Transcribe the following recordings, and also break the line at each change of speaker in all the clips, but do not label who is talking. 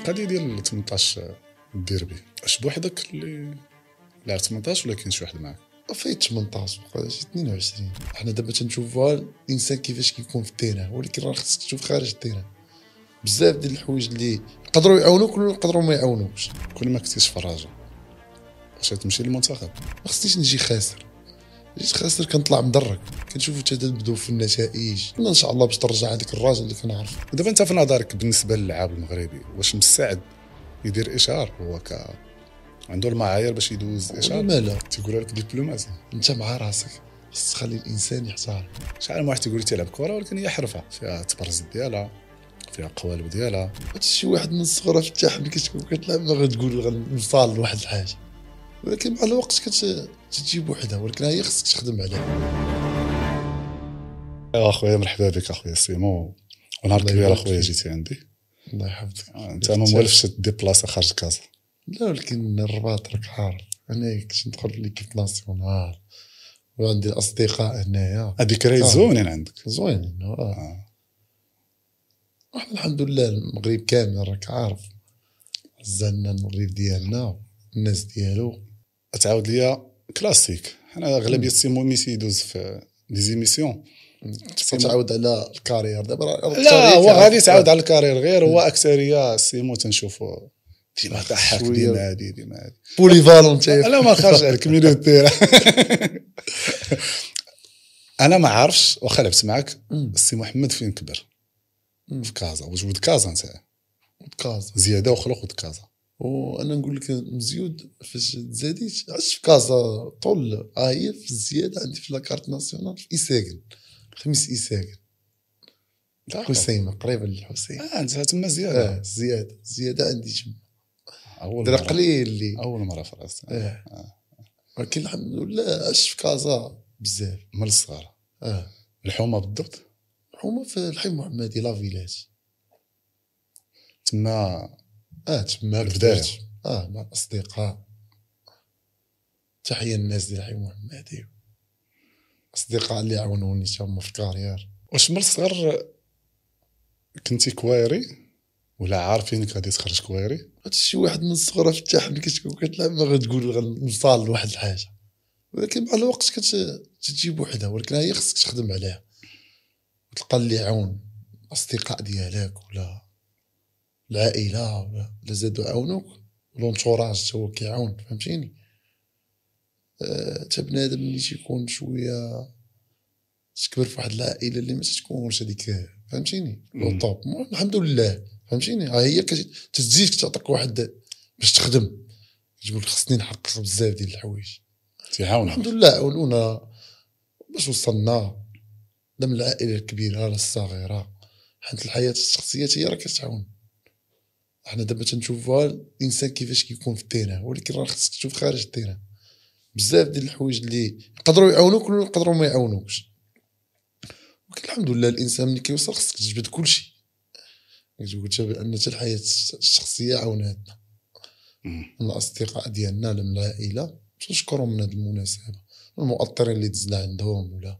القضيه ديال 18 الديربي اش بوحدك اللي لعب 18 ولا كاين شي واحد معاك؟
فايت 18 بقى شي 22. حنا دابا تنشوفوها الانسان كيفاش كيكون في التيران، ولكن راه خصك تشوف خارج التيران بزاف ديال الحوايج اللي يقدروا يعاونوك ولا يقدروا ما يعاونوكش.
كل ما كنتيش في الرجاء واش تمشي للمنتخب؟
ما خصنيش نجي خاسر، جيت خاسر كنطلع مدرك، كنشوفوا تبدو في النتائج ان شاء الله باش ترجع هذاك الراجل اللي كنعرف.
دابا انت في نظرك بالنسبه للاعب المغربي واش مستعد يدير اشهار؟ هو عنده المعايير باش يدوز اشهار؟
ما لا
تيقول لك دبلوماسي.
انت مع راسك خص تخلي الانسان يختار.
شحال من واحد تيقول لي تيلعب كره ولكن هي حرفه فيها تبرز ديالها فيها قوالب ديالها.
شي واحد من الصغر فتاح ملي كتكون كتلعب ما غتقول غنوصل لواحد الحاجه، ولكن مع الوقت كتجيب وحده، ولكن هي خصك تخدم عليها.
اخويا مرحبا بك اخويا سيمو، ونهار كبير اخويا جيتي عندي.
الله يحفظك.
انت ما موالفش ديبلاصا خارج كازا؟
لا ولكن الرباط راك عارف، انا كنت ندخل في ليكيب ناسيونال وعندي الاصدقاء هنايا.
ذكريات زوينين عندك.
زوينين احنا الحمد لله المغرب كامل راك عارف زلنا المغرب ديالنا الناس ديالو.
تعاود ليا كلاسيك، حنا اغلبيه سيمو ميسي يدوز في دي زيميسيون
تعاود على الكارير دابا.
لا هو غادي تعاود على الكارير، غير هو اكثريه سيمو تنشوفو ديما ضحك ديما هادي
بولي فالونتي.
لا ما خرج عليك مينوتير. انا ما عارفش واخا لعبت معاك السي محمد فين كبر؟ في كازا. واش ولد كازا انت؟
كازا
زياده وخلق ولد كازا.
وانا نقول لك مزيود فاش تزاديت عشت في كازا طول هي في الزياده عندي في لاكارت ناسيونال في إيساكن، خميس إيساكن حسين قريبه للحسين.
انت تما زياده.
زياده عندي تما
اول
درا قليل اللي
اول مره في راسي.
ولكن الحمد لله عشت في كازا بزاف
من الصغر. الحومه بالضبط؟
الحومه في الحي محمدي لا فيلاج
تما.
تما
البدايه
مع الاصدقاء. تحيه الناس ديال الحي محمدي، اصدقاء اللي عاونوني تما في الكارير.
واش من الصغر كنتي كويري ولا عارفينك غادي تخرج كويري؟
شي واحد من الصغر فتاح ملي كتكون كتلعب ما غتقول غنوصل لواحد الحاجه، ولكن مع الوقت كتجيب وحده، ولكن هي خصك تخدم عليها وتلقى اللي يعاون الاصدقاء ديالك ولا العائله ولا زادوا عاونوك لونتوراج هو كيعاون. فهمتيني؟ تا بنادم ملي تيكون شويه تكبر في واحد العائله اللي ما تكونش هذيك، فهمتيني؟ لو طوب الحمد لله. فهمتيني؟ هي تزيدك تعطيك واحد باش تخدم، تقول خصني نحقق بزاف ديال الحوايج.
تيعاون
الحمد لله عاونونا باش وصلنا من العائله الكبيره للصغيره. حيت الحياه الشخصيه هي راه كتعاون. احنا دابا تنشوفوها الانسان كيفاش كيكون في التيران، ولكن راه خصك تشوف خارج التيران بزاف ديال الحوايج اللي يقدروا يعاونوك ولا يقدروا ما يعاونوكش. ولكن الحمد لله الانسان ملي كيوصل خصك تجبد كلشي. قلت بان حتى الحياه الشخصيه عاوناتنا من الاصدقاء ديالنا من العائله، تنشكرهم من هذه المناسبه، المؤطرين اللي دزنا عندهم ولا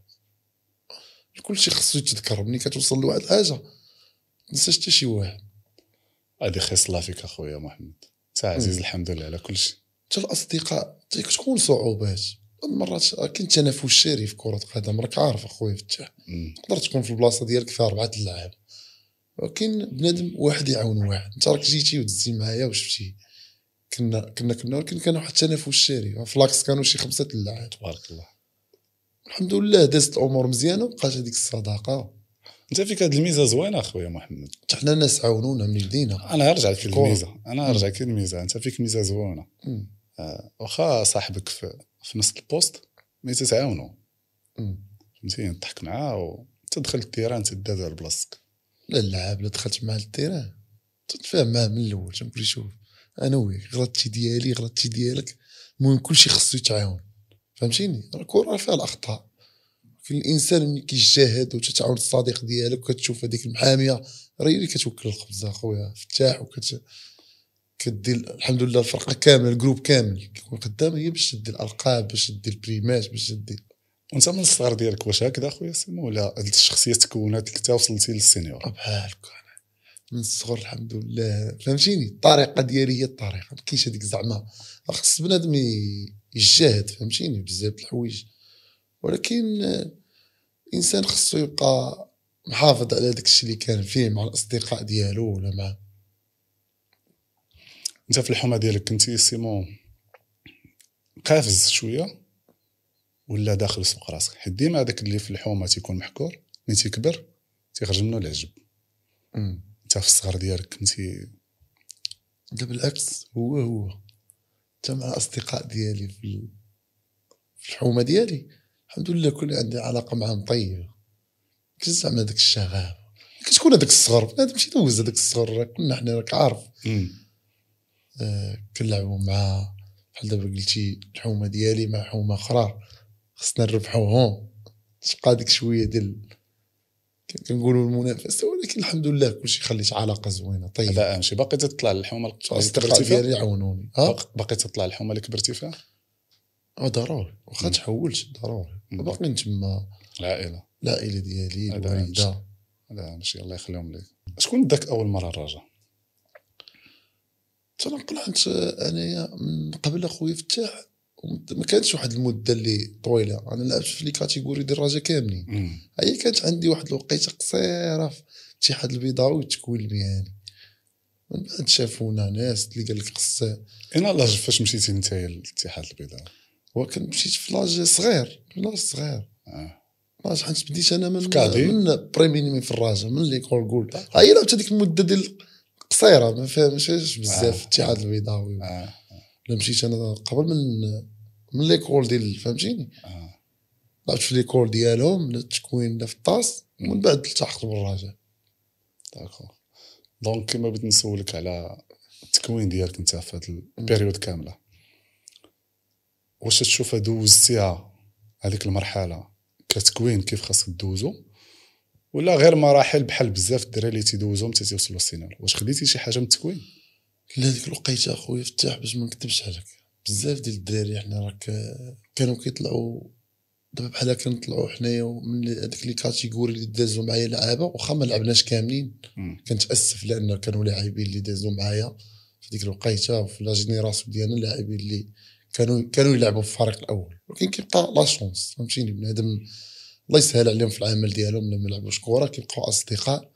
كلشي خصو يتذكر ملي كتوصل لواحد الحاجه تنساش حتى شي واحد.
هذه خصله فيك اخويا محمد، انت عزيز الحمد لله على كلشي.
حتى الاصدقاء تكون صعوبات مرات، كاين تنافس شري في كره القدم راك عارف اخويا فتاح. تقدر تكون في البلاصه ديالك فيها 4 اللاعب، ولكن بنادم واحد يعاون واحد. انت راك جيتي ودزتي معايا وشفتي كنا ولكن كان واحد التنافس شري في لاكس كانوا شي 5 اللاعب.
تبارك الله
الحمد لله دازت الامور مزيانه وبقات هذيك الصداقه.
انت فيك هذه الميزه زوينه اخويا محمد.
حنا الناس عاونونا من بدينا.
انا نرجع لك الميزه، انت فيك ميزه زوينه. واخا صاحبك في نفس البوست ملي تتعاونوا فهمتي تضحك معاه وتدخل التيران تدازو على بلاصتك.
لا اللاعب لا دخلت معاه التيران تتفاهم معاه من الاول، تنقول شوف انا وياك غلطتي ديالي غلطتي ديالك، المهم كلشي خصو يتعاون. فهمتيني؟ الكره فيها الاخطاء، لكن الانسان ملي كيجتهد وتتعاون الصديق ديالك وكتشوف هذيك المحاميه راه هي اللي كتوكل الخبز اخويا فتاح، كدير الحمد لله الفرقه كامله الجروب كامل كيكون قدام هي باش تدي الالقاب باش تدي البريمات باش تدي.
وانت من الصغر ديالك واش هكذا اخويا سيمو ولا هاد الشخصيه تكونات حتى وصلتي للسينيور؟
بحالك من الصغر الحمد لله فهمتيني. الطريقه ديالي هي الطريقه، ما كاينش هذيك زعما خص بنادم يجاهد فهمتيني بزاف د الحوايج، ولكن الانسان خصو يبقى محافظ على داك الشيء اللي كان فيه مع الاصدقاء ديالو ولا مع.
انت في الحومه ديالك كنتي سيمون قافز شويه ولا داخل سوق راسك؟ حيت ديما هذاك اللي في الحومه تيكون محكور، ملي تيكبر تيخرج منه العجب. انت في الصغر ديالك كنتي؟
لا بالعكس، هو حتى مع الاصدقاء ديالي في الحومه ديالي الحمد لله كل عندي علاقه معهم طيبه. كنت زعما داك الشغف كتكون هذاك الصغر بنادم ماشي دوز هذاك الصغر، كنا حنا راك عارف كنلعبوا مع بحال دابا قلتي الحومه ديالي مع حومه اخرى خصنا نربحوهم، تبقى ديك شويه ديال كنقولوا المنافسه، ولكن الحمد لله كلشي خليت علاقه زوينه طيبه.
هذا اهم شيء. باقي تطلع الحومه
الاصدقاء ديالي يعاونوني.
باقي تطلع الحومه اللي كبرتي فيها؟
ضروري، واخا تحولت ضروري باقي تما العائله ديالي الوالده.
هذا ماشي الله يخليهم لك. شكون داك اول مره الرجاء؟
تنقول حيت انايا من قبل اخويا فتاح ما كانتش واحد المده اللي طويله، انا لعبت في لي كاتيجوري ديال الرجاء كاملين. هي كانت عندي واحد الوقيته قصيره في الاتحاد البيضاوي والتكوين المهني، من بعد شافونا ناس اللي قال لك خص.
انا لاج فاش مشيتي نتايا للاتحاد البيضاوي؟
وكان مشيت في لاج صغير لاج حيت بديت انا من بريميني في الرجاء من ليكول قول. هي لعبت هذيك المده ديال قصيره ما فهمتش بزاف في الاتحاد البيضاوي. لا مشيت انا قبل من ليكول ديال فهمتيني. لعبت في ليكول ديالهم التكوين في الطاس ومن بعد التحقت بالرجاء.
داكور. دونك كيما بغيت نسولك على التكوين ديالك انت في هذه البيريود كامله، واش تشوفها دوزتيها هذيك المرحله كتكوين كيف خاصك دوزو، ولا غير مراحل بحال بزاف الدراري اللي تيدوزهم حتى توصلوا للسينما؟ واش خديتي شي حاجه من التكوين؟
لا ديك الوقيته اخويا فتاح باش ما نكذبش عليك بزاف ديال الدراري حنا راك كانوا كيطلعوا دابا بحال كنطلعوا حنايا من هذيك لي كاتيجوري اللي دازوا معايا لعابه، واخا ما لعبناش كاملين كنتاسف لان كانوا لاعبين اللي دازوا معايا في ديك الوقيته في لا جينيراسيون ديالنا، اللاعبين اللي كانوا يلعبوا في الفريق الاول، ولكن كيبقى لا شونس فهمتيني. بنادم الله يسهل عليهم في العمل ديالهم لما يلعبوش كره كيبقاو اصدقاء.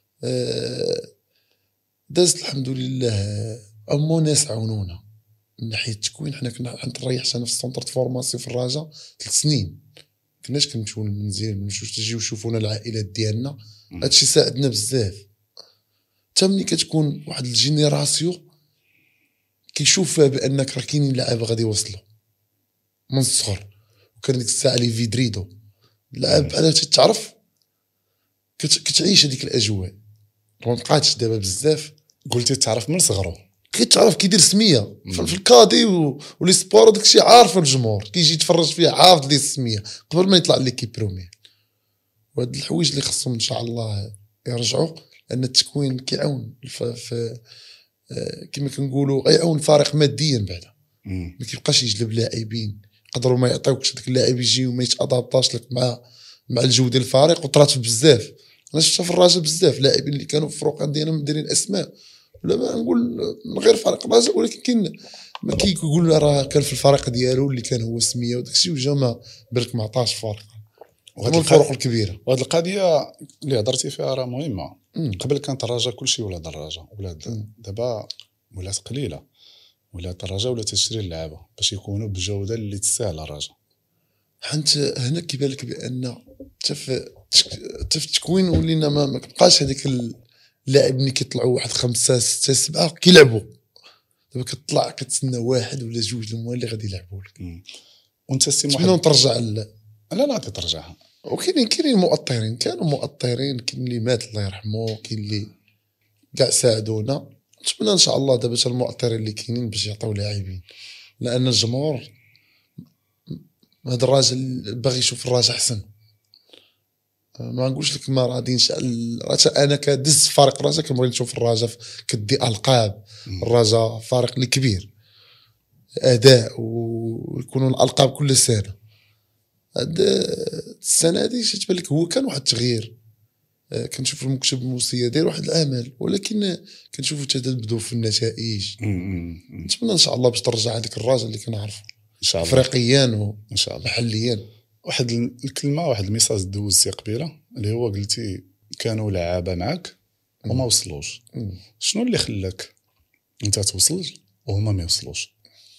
دازت الحمد لله امو ناس عاونونا من ناحيه التكوين. حنا كنا ريحت انا في السونتر د فورماسيون في الرجاء 3 سنين، كناش كنمشيو للمنزل منمشيوش تجيو يشوفونا العائلات ديالنا. هادشي ساعدنا بزاف. حتى ملي كتكون واحد الجينيراسيون كيشوف بانك راه كاينين لعابه غادي يوصلوا من الصغر، وكان ديك الساعه لي فيدريدو لعب على تعرف كتعيش هذيك الاجواء. ما بقاتش دابا بزاف.
قلتي تعرف من صغرو
كيتعرف كيدير سميه في الكادي ولي سبور وداك الشيء عارف الجمهور كيجي يتفرج فيه عارف لي السميه قبل ما يطلع ليكيب بروميير. وهاد الحوايج اللي خصهم ان شاء الله يرجعوا، لان التكوين كيعاون في كما كنقولوا غيعاون الفريق ماديا بعدا. ما كيبقاش يجلب لاعبين يقدروا ما يعطيوكش داك اللاعب يجي وما يتادابطاش لك مع الجو ديال الفريق. وطرات بزاف انا شفتها في الرجاء بزاف لاعبين اللي كانوا في الفروق ديالنا مديرين اسماء ولا ما نقول من غير فريق الرجاء، ولكن كاين ما كيقول راه كان في الفريق ديالو اللي كان هو سميه وداك الشيء وجا ما برك ما عطاش فرق. وهاد الفروق الكبيره وهاد
القضيه اللي هضرتي فيها راه مهمه. قبل كانت الرجاء كلشي ولاد الرجاء ولاد، دابا ولات قليله ولات الرجاء ولا تشري اللعابه باش يكونوا بالجوده اللي تستاهل الرجاء.
حنت هنا كيبان لك بان في التكوين ولينا ما كبقاش هذيك اللاعب اللي كيطلعوا واحد 5 6 7 كيلعبوا. دابا كتطلع كتسنى واحد ولا جوج هما اللي غادي يلعبوا لك.
وانت
واحد ترجع
لا ترجعها.
وكاينين مؤطرين كانوا مؤطرين، كاين اللي مات الله يرحمه، كاين اللي كاع ساعدونا. نتمنى ان شاء الله دابا المؤطرين اللي كاينين باش يعطيو لاعبين، لان الجمهور هذا الراجل باغي يشوف الراجل احسن. ما نقولش لك ما غاديش انا كدز فريق الرجاء كنبغي نشوف الرجاء كدي القاب. الرجاء فريق اللي كبير اداء ويكونوا الالقاب كل سنه. هاد السنه هذه تبان لك هو كان واحد التغيير كنشوف المكتب الموسيقى داير واحد العمل، ولكن كنشوفوا تبدو في النتائج. نتمنى ان شاء الله باش ترجع هذيك الراجل اللي كنعرفه
ان شاء الله
افريقيا
ان شاء الله.
ومحليا.
واحد الكلمه، واحد الميساج دوزتي قبيله اللي هو قلتي كانوا لعابه معك وما وصلوش. شنو اللي خلاك انت توصل وهما ما يوصلوش؟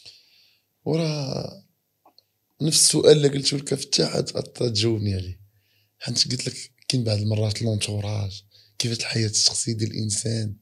وراه نفس السؤال اللي قلته لك في التحت تجاوبني عليه، حيت قلت لك كاين بعض المرات لونتوراج كيفاش الحياه الشخصيه ديال الانسان.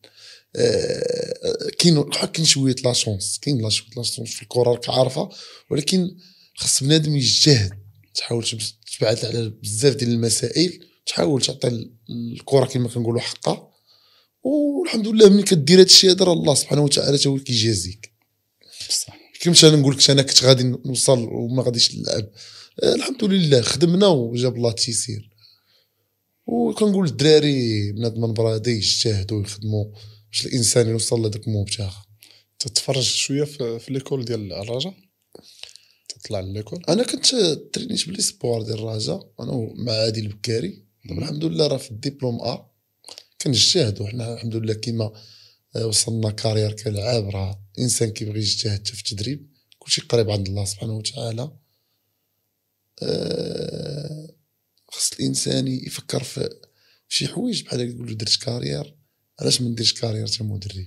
كاين شويه لا شونس، كاين لا شونس في الكره راك عارفه، ولكن خص بنادم يجتهد، تحاول تبعد على بزاف ديال المسائل، تحاول تعطي الكره كما كنقولوا حقها، والحمد لله ملي كدير هذا الشيء هذا الله سبحانه وتعالى هو كيجازيك.
بصح
كيفاش انا نقول لك انا كنت غادي نوصل وما غاديش نلعب، الحمد لله خدمنا وجاب الله التيسير. وكنقول للدراري بنادم من برادي يجتهدوا ويخدموا باش الانسان يوصل لذاك المبتغى.
تتفرج شويه في ليكول ديال الرجاء، تطلع لليكول؟
انا كنت ترينيت بلي سبور ديال الرجاء انا مع عادل البكاري. الحمد لله راه في الدبلوم كنجتهدوا حنا الحمد لله. كيما وصلنا كارير كلاعب، راه انسان كيبغي يجتهد في التدريب، كلشي قريب عند الله سبحانه وتعالى. خص الانسان يفكر في شي حوايج بحال يقول له درت كارير، علاش ما نديرش كارير تا مدرب؟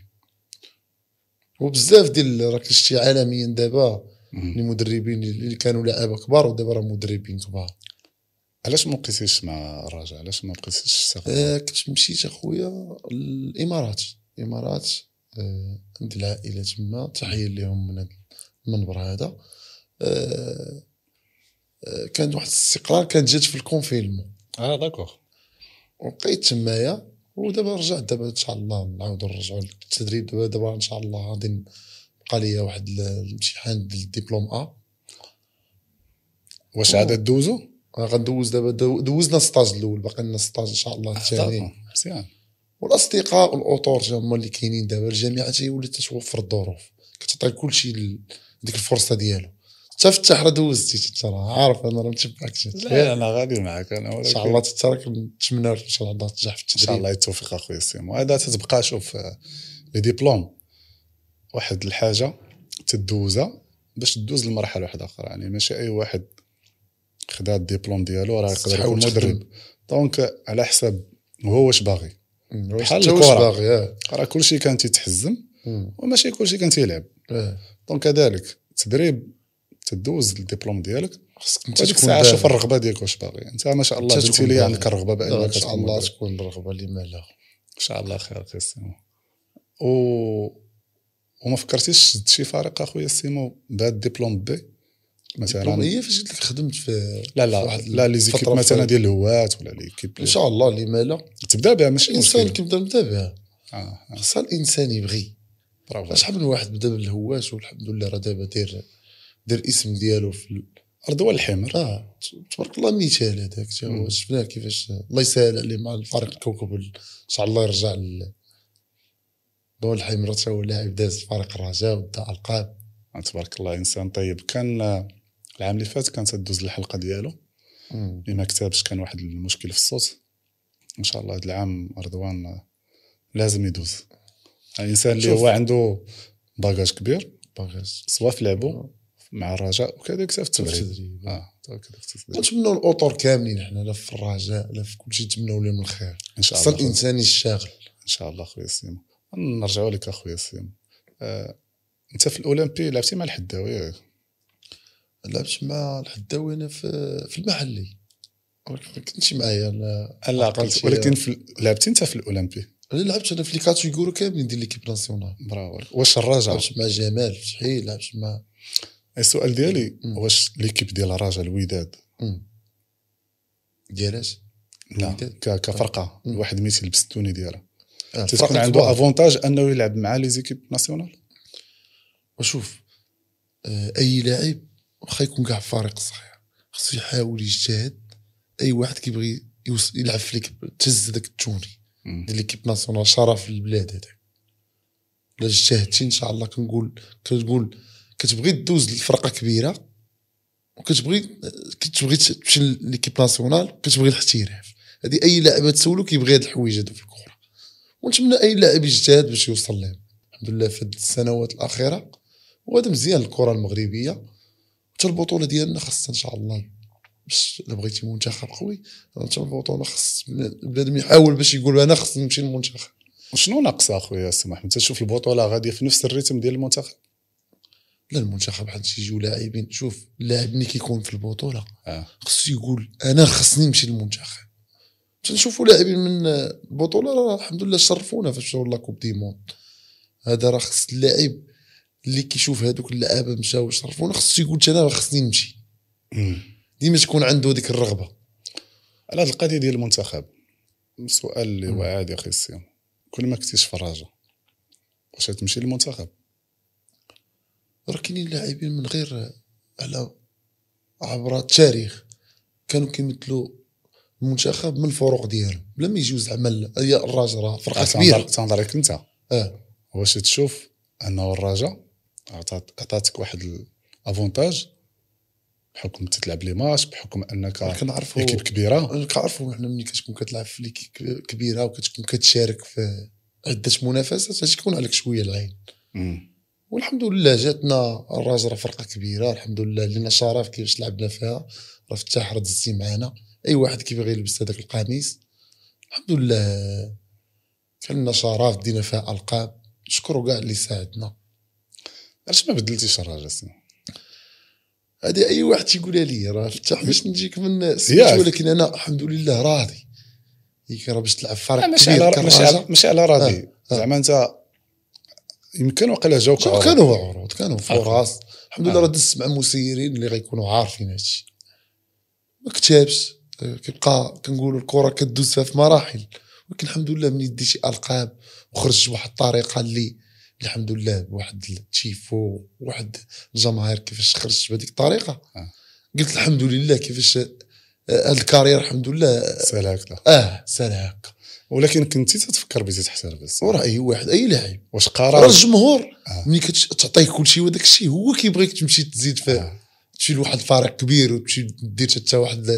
وبزاف ديال راك شتي عالميا دابا المدربين اللي كانوا لعابه كبار ودابا راه مدربين كبار.
علاش ما بقيتيش مع الرجاء؟ علاش ما بقيتيش تشتغل؟
كنت مشيت اخويا الامارات. عندي العائله تما، تحيه لهم من المنبر هذا. كان واحد الاستقرار، كانت جات في الكونفينمون.
داكوغ.
وبقيت تمايا، ودابا رجعت دابا ان شاء الله نعاودوا نرجعوا للتدريب. دابا ان شاء الله غادي بقى ليا واحد الامتحان ديال الدبلوم
واش عاد دوزو؟
غندوز دابا. دوزنا السطاج الاول، باقي لنا السطاج ان شاء الله الثاني.
مزيان.
والاصدقاء والاطور هما اللي كاينين دابا. الجامعه ولات تتوفر الظروف، كتعطي كلشي ديك الفرصه ديالو. حتى في التحرة دوزتي انت راه عارف، انا راه متبعك.
لا انا غادي معك انا،
ان شاء الله تترك. نتمنى ان شاء الله تنجح في التدريب
ان شاء الله. التوفيق اخويا سيمو. هذا تتبقى شوف لي ديبلوم واحد الحاجه تدوزها باش تدوز لمرحله واحده اخرى. يعني ماشي اي واحد خدا الدبلوم ديالو راه يقدر يكون مدرب. دونك على حساب هو واش باغي، بحال الكره راه كلشي كان تيتحزم وماشي كلشي كان تيلعب. دونك كذلك التدريب تدوز الدبلوم ديالك، خصك انت ديك الساعه شوف الرغبه ديالك واش باغي انت. ما شاء الله بنتي لي عندك الرغبه بانك
ان شاء الله تكون الرغبه اللي ما لا
ان شاء الله خير اخويا سيمو. وما فكرتيش شد شي فريق اخويا سيمو بهذا الدبلوم بي مثلا؟
هي فاش قلت لك خدمت في
لا لي زيكيب مثلا ديال الهوات ولا ليكيب
ان شاء الله اللي مالا
تبدا بها. ماشي
الانسان كيبدا بها. خص
خصها
الانسان يبغي.
برافو.
شحال من واحد بدا بالهوات والحمد لله راه دابا دير اسم ديالو في
الارض والحمر.
تبارك الله. مثال هذاك هو شفناه كيفاش الله يسهل عليه مع الفريق الكوكب. ان شاء الله يرجع دول الحمر. حتى هو لاعب داز فريق الرجاء ودا القاب.
تبارك الله انسان طيب. كان العام اللي فات كانت تدوز الحلقه ديالو اللي ما كتبش، كان واحد المشكل في الصوت. ان شاء الله هذا العام رضوان لازم يدوز. الانسان اللي هو عنده باجاج كبير، سواء في لعبه مع الرجاء وكذلك في التدريب.
نتمنوا الاطر كاملين حنا، لا في الرجاء لا في كلشي، نتمنوا لهم الخير
ان شاء الله.
الانسان يشتغل
ان شاء الله. خويا سيمو نرجعوا لك اخويا سيمو. انت في الاولمبي لعبتي مع الحداوي؟
لعبت مع الحداوي انا في المحلي، كنتش معايا
لا ولكن لعبتي انت في الاولمبي؟
لعبت انا في لي كاتيجوري كاملين ديال ليكيب ناسيونال.
برافو. واش الرجاء
لعبت مع جمال فتحي، لعبت مع
السؤال ديالي واش ليكيب ديال الرجاء الوداد
ديالاش؟
لا كفرقه واحد ميتي البستوني ديالها تكون عنده افونتاج انه يلعب مع لي زيكيب ناسيونال؟
وشوف اي لاعب واخا يكون كاع فريق صغير خصو يحاول يجتهد. اي واحد كيبغي يلعب في ليكيب تهز داك التوني ديال ليكيب ناسيونال، شرف للبلاد هذاك. الا اجتهدتي ان شاء الله كنقول كتبغي تدوز لفرقه كبيره وكتبغي تمشي ليكيب ناسيونال، كتبغي الاحتراف. هذه اي لاعب تسولو كيبغي هاد الحوايج هادو في الكره، ونتمنى اي لاعب يجتهد باش يوصل لهم الحمد لله في السنوات الاخيره. وهذا مزيان الكره المغربيه، حتى البطوله ديالنا خاصها ان شاء الله باش الا بغيتي منتخب قوي حتى البطوله خاص بنادم يحاول باش يقول انا خصني نمشي للمنتخب.
شنو ناقص اخويا سي محمد تشوف البطوله غاديه في نفس الريتم ديال المنتخب؟
لا المنتخب حد يجيو لاعبين، شوف اللاعب ملي كيكون في البطوله خصو يقول انا خصني نمشي للمنتخب. تنشوفوا لاعبين من البطوله راه الحمد لله شرفونا في شغل لا كوب دي موند. هذا راه خص اللاعب اللي كيشوف هذوك اللعابه مشاو شرفونا خصو يقول انا خصني نمشي. ديما تكون عنده ديك الرغبه.
على هذه القضيه ديال المنتخب السؤال اللي هو عادي اخي السيم، كل ما كنتيش في الرجاء واش تمشي للمنتخب؟
راه كاينين لاعبين من غير على عبر التاريخ كانوا كيمثلوا المنتخب من الفروق ديالهم بلا ما يجيو زعما هي الرجاء راه فرقه كبيره.
تنهضر لك انت واش تشوف انه الرجاء عطاتك واحد الافونتاج بحكم تلعب لي ماتش، بحكم انك
كنعرفوا
ايكيب كبيره؟
كنعرفوا حنا ملي كتكون كتلعب في ليكيب كبيره وكتكون كتشارك في عده منافسات تكون عليك شويه العين. والحمد لله جاتنا الرجاء راه فرقه كبيره الحمد لله لنا شرف كيفاش لعبنا فيها. راه فتاح راه دزتي معنا اي واحد كيبغي يلبس هذاك القميص الحمد لله كان لنا شرف دينا فيها القاب. نشكروا كاع اللي ساعدنا.
علاش ما بدلتيش الرجاء سي؟
هذه اي واحد تيقولها لي راه فتح باش نجيك من سميتو، ولكن انا الحمد لله راضي. هيك راه باش تلعب فريق كبير
ماشي على راضي زعما انت يمكن وقيلا جاوك
كانوا عروض كانوا فرص الحمد لله. راه دزت مع مسيرين اللي غيكونوا عارفين هادشي. ما كتابش كيبقى كنقولوا الكره كدوز فيها في مراحل، ولكن الحمد لله ملي دي شي القاب وخرج بواحد الطريقه اللي الحمد لله بواحد التيفو واحد الجماهير كيفاش خرجت بهذيك الطريقه قلت الحمد لله كيفاش هذا الكارير الحمد لله
سال هكذا
سال هكا.
ولكن كنتي تتفكر بزيد تحترف بس
وراه اي واحد اي لاعب
واش قرار
الجمهور ملي كتعطيه كل شيء وداك الشيء هو كيبغيك تمشي تزيد فيه تمشي لواحد الفريق كبير وتمشي دير حتى واحد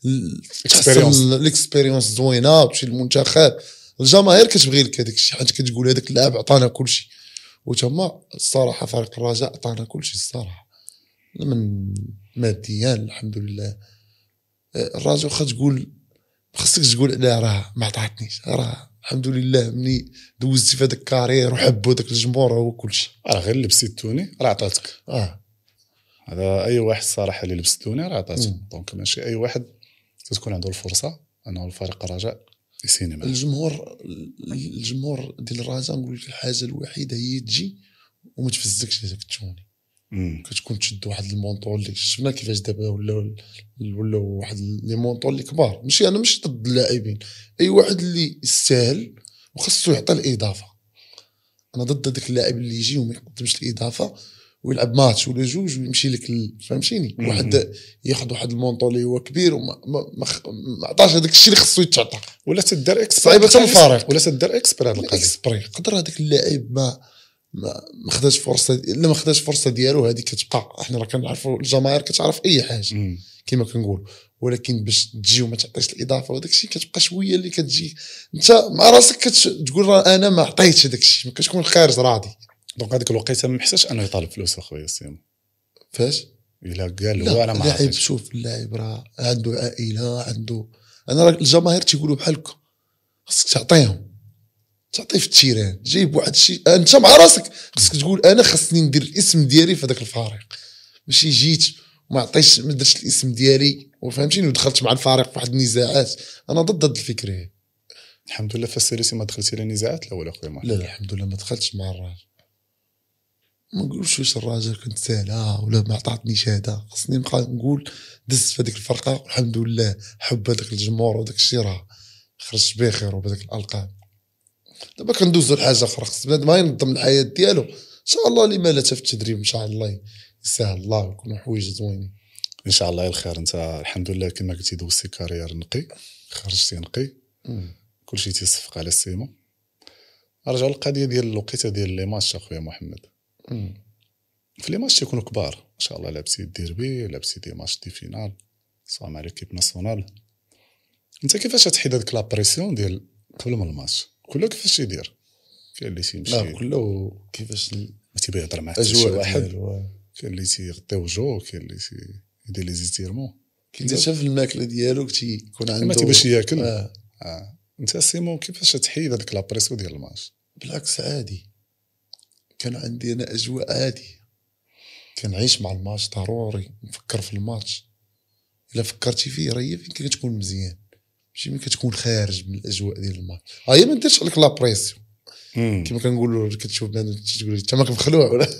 الاكسبيريونس زوينه وتمشي للمنتخب. الجماهير كتبغي لك هذاك الشيء حيت كتقول هذاك اللاعب عطانا كل شيء. وتما الصراحه فريق الرجاء عطانا كل شيء الصراحه من ماديا الحمد لله. الرجاء واخا تقول خاصك تقول لا راه ما عطاتنيش راه الحمد لله مني دوزتي في هذاك الكارير وحبوا داك الجمهور هو كل شيء.
غير لبستي التوني راه عطاتك. هذا اي واحد الصراحه اللي لبس التوني راه عطاتك. دونك ماشي اي واحد تكون عنده الفرصه انه الفريق الرجاء يسيني معه. الجمهور
ديال الرجاء نقول لك الحاجه الوحيده هي تجي وما تفزكش هذاك التوني. كتكون تشد واحد المونطول اللي شفنا كيفاش دابا ولا واحد لي مونطول اللي كبار. ماشي انا مش ضد اللاعبين، اي واحد اللي يستاهل وخصو يعطي الاضافه. انا ضد هذاك اللاعب اللي يجي وما يقدمش الاضافه ويلعب ماتش ولا جوج ويمشي لك فهمتيني. واحد ياخذ واحد المونطول اللي هو كبير وما ما عطاش هذاك الشيء اللي خصو يتعطى ولا تدار اكس صعيبه الفارق ولا تدار اكسبر هذا القضيه. قدر هذاك اللاعب ما خداش فرصه الا ما خداش فرصه ديالو هذه كتبقى. احنا راه كنعرفوا الجماهير كتعرف اي حاجه كما كنقول، ولكن باش تجي وما تعطيش الاضافه وداك الشيء كتبقى شويه اللي كتجي انت مع راسك كتقول راه انا ما عطيتش هذاك الشيء، ما كتكون خارج راضي.
دونك هذيك الوقيته ما محتاجش انه يطالب فلوس اخويا سيم.
فاش
الا قال هو انا ما عطيتش.
شوف اللاعب راه عنده عائله عنده انا الجماهير تيقولوا بحالك خصك تعطيهم تعطيه في التيران جايب واحد الشيء. انت مع راسك خصك تقول انا خصني ندير الاسم ديالي في هذاك الفريق، ماشي جيت وما عطيتش ما درتش الاسم ديالي وفهمتيني ودخلت مع الفريق في واحد النزاعات. انا ضد هذه الفكره.
الحمد لله في السيريسي ما دخلتي لا نزاعات لا ولا اخويا.
لا الحمد لله ما دخلتش مع الراجل. ما نقولش واش الراجل كنت ساهله ولا ما عطاتنيش هذا، خصني نبقى نقول دزت في هذيك الفرقه والحمد لله حب هذاك الجمهور وداك الشيء راه خرجت بخير وبهذاك الالقاب. دابا كندوزو لحاجه اخرى خص بنادم ينظم الحياه ديالو ان شاء الله. لما لا في التدريب ان شاء الله يسهل الله ويكونوا حوايج زوينين
ان شاء الله. الخير انت الحمد لله كما قلتي دوزتي كارير نقي خرجتي نقي كلشي تيصفق على السيمو. نرجع للقضيه ديال الوقيته ديال لي ماتش اخويا محمد. في لي ماتش يكونوا كبار ان شاء الله لعبتي الديربي لعبتي دي ماتش دي فينال سواء مع ليكيب ناسيونال انت كيفاش تحيد هذيك لا بريسيون ديال قبل من الماتش؟ كله كيفاش يدير؟ كاين اللي تيمشي
لا كله كيفاش
ما تيبغي يهضر مع حتى شي
الاجواء
واحد،
ديالو.
كاين اللي تيغطي وجهو، كاين اللي يدير لي زيتيرمون،
كاين حتى في الماكله ديالو تيكون عنده
ما تيبغيش ياكل.
آه.
انت سيمون كيفاش تحيد هذيك لا بريسيون ديال الماتش؟
بالعكس عادي، كان عندي انا اجواء عادي، كنعيش مع الماتش ضروري، نفكر في الماتش. الا فكرتي فيه راه هي فين كتكون مزيان، ماشي ملي كتكون خارج من الاجواء ديال الماتش. هي ما نديرش عليك لا بريسيون كما كنقولوا، كتشوف بنادم تقول انت ماك مخلوع ولا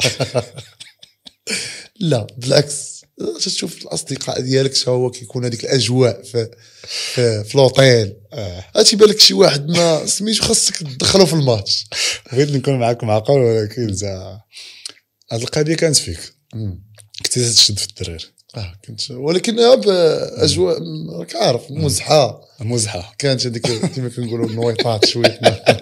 لا بالعكس، تشوف الاصدقاء ديالك شنو هو كيكون هذيك الاجواء في لوطيل. تيبان لك شي واحد ما سميتو خاصك تدخلو في الماتش.
بغيت نكون معاك معقول، ولكن هاد القضيه كانت فيك، كنتي تشد في الدراري.
كنت، ولكن باجواء راك عارف مزحه كانت هذيك كما كنقولوا النويطات شويه.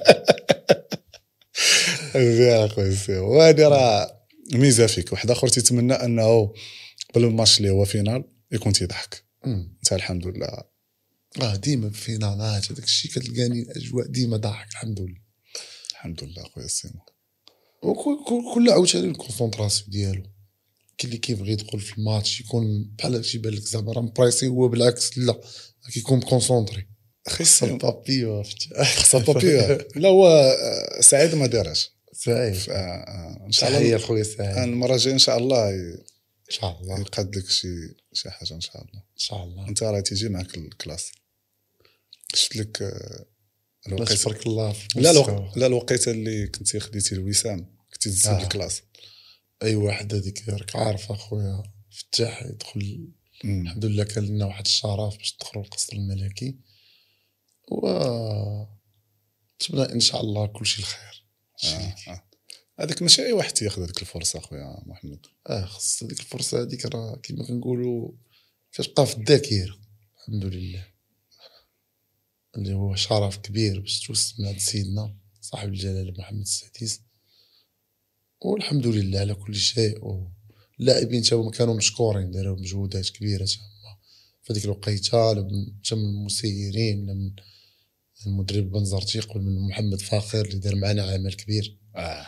يا خويا، وهذه راه ميزه فيك. واحد اخر تيتمنى انه قبل الماتش اللي هو فينال يكون تيضحك. انت الحمد لله
ديما في فينالات هذاك الشيء كتلقاني الاجواء ديما ضاحك الحمد لله.
الحمد لله خويا سيمو.
وكل عاوتاني الكونسونطراسيون ديالو، كاين اللي كيبغي يدخل في الماتش يكون بحال هادشي بان لك زعما راه مبريسي، هو بالعكس لا كيكون كونسونطري.
خص
بابي
خص بابي. لا هو سعيد ما دارش
سعيد.
ان شاء الله
يا خويا سعيد،
المره الجايه ان شاء الله
ان شاء الله
يقاد لك شي حاجه ان شاء الله.
ان شاء الله.
انت راه تيجي معك الكلاس، شفت لك
الوقيته تبارك الله.
لا الوقيته اللي كنتي خديتي الوسام كنتي تزيد الكلاس.
اي واحد هذيك راك عارف اخويا فتاح يدخل. الحمد لله كان لنا واحد الشرف باش ندخلوا القصر الملكي، و تبدا ان شاء الله كل شيء الخير.
هذيك ماشي اي واحد تياخذ هذيك الفرصه اخويا محمد.
خص هذيك الفرصه هذيك راه كما كنقولوا كتبقى في الذاكره. الحمد لله اللي هو شرف كبير باش توسم من عند سيدنا صاحب الجلاله محمد السادس، والحمد لله على كل شيء. واللاعبين تاهما كانوا مشكورين، داروا مجهودات كبيره تاهما في هذيك الوقيته، من المسيرين، من المدرب بن زرتيق، ومن محمد فاخر اللي دار معنا عمل كبير.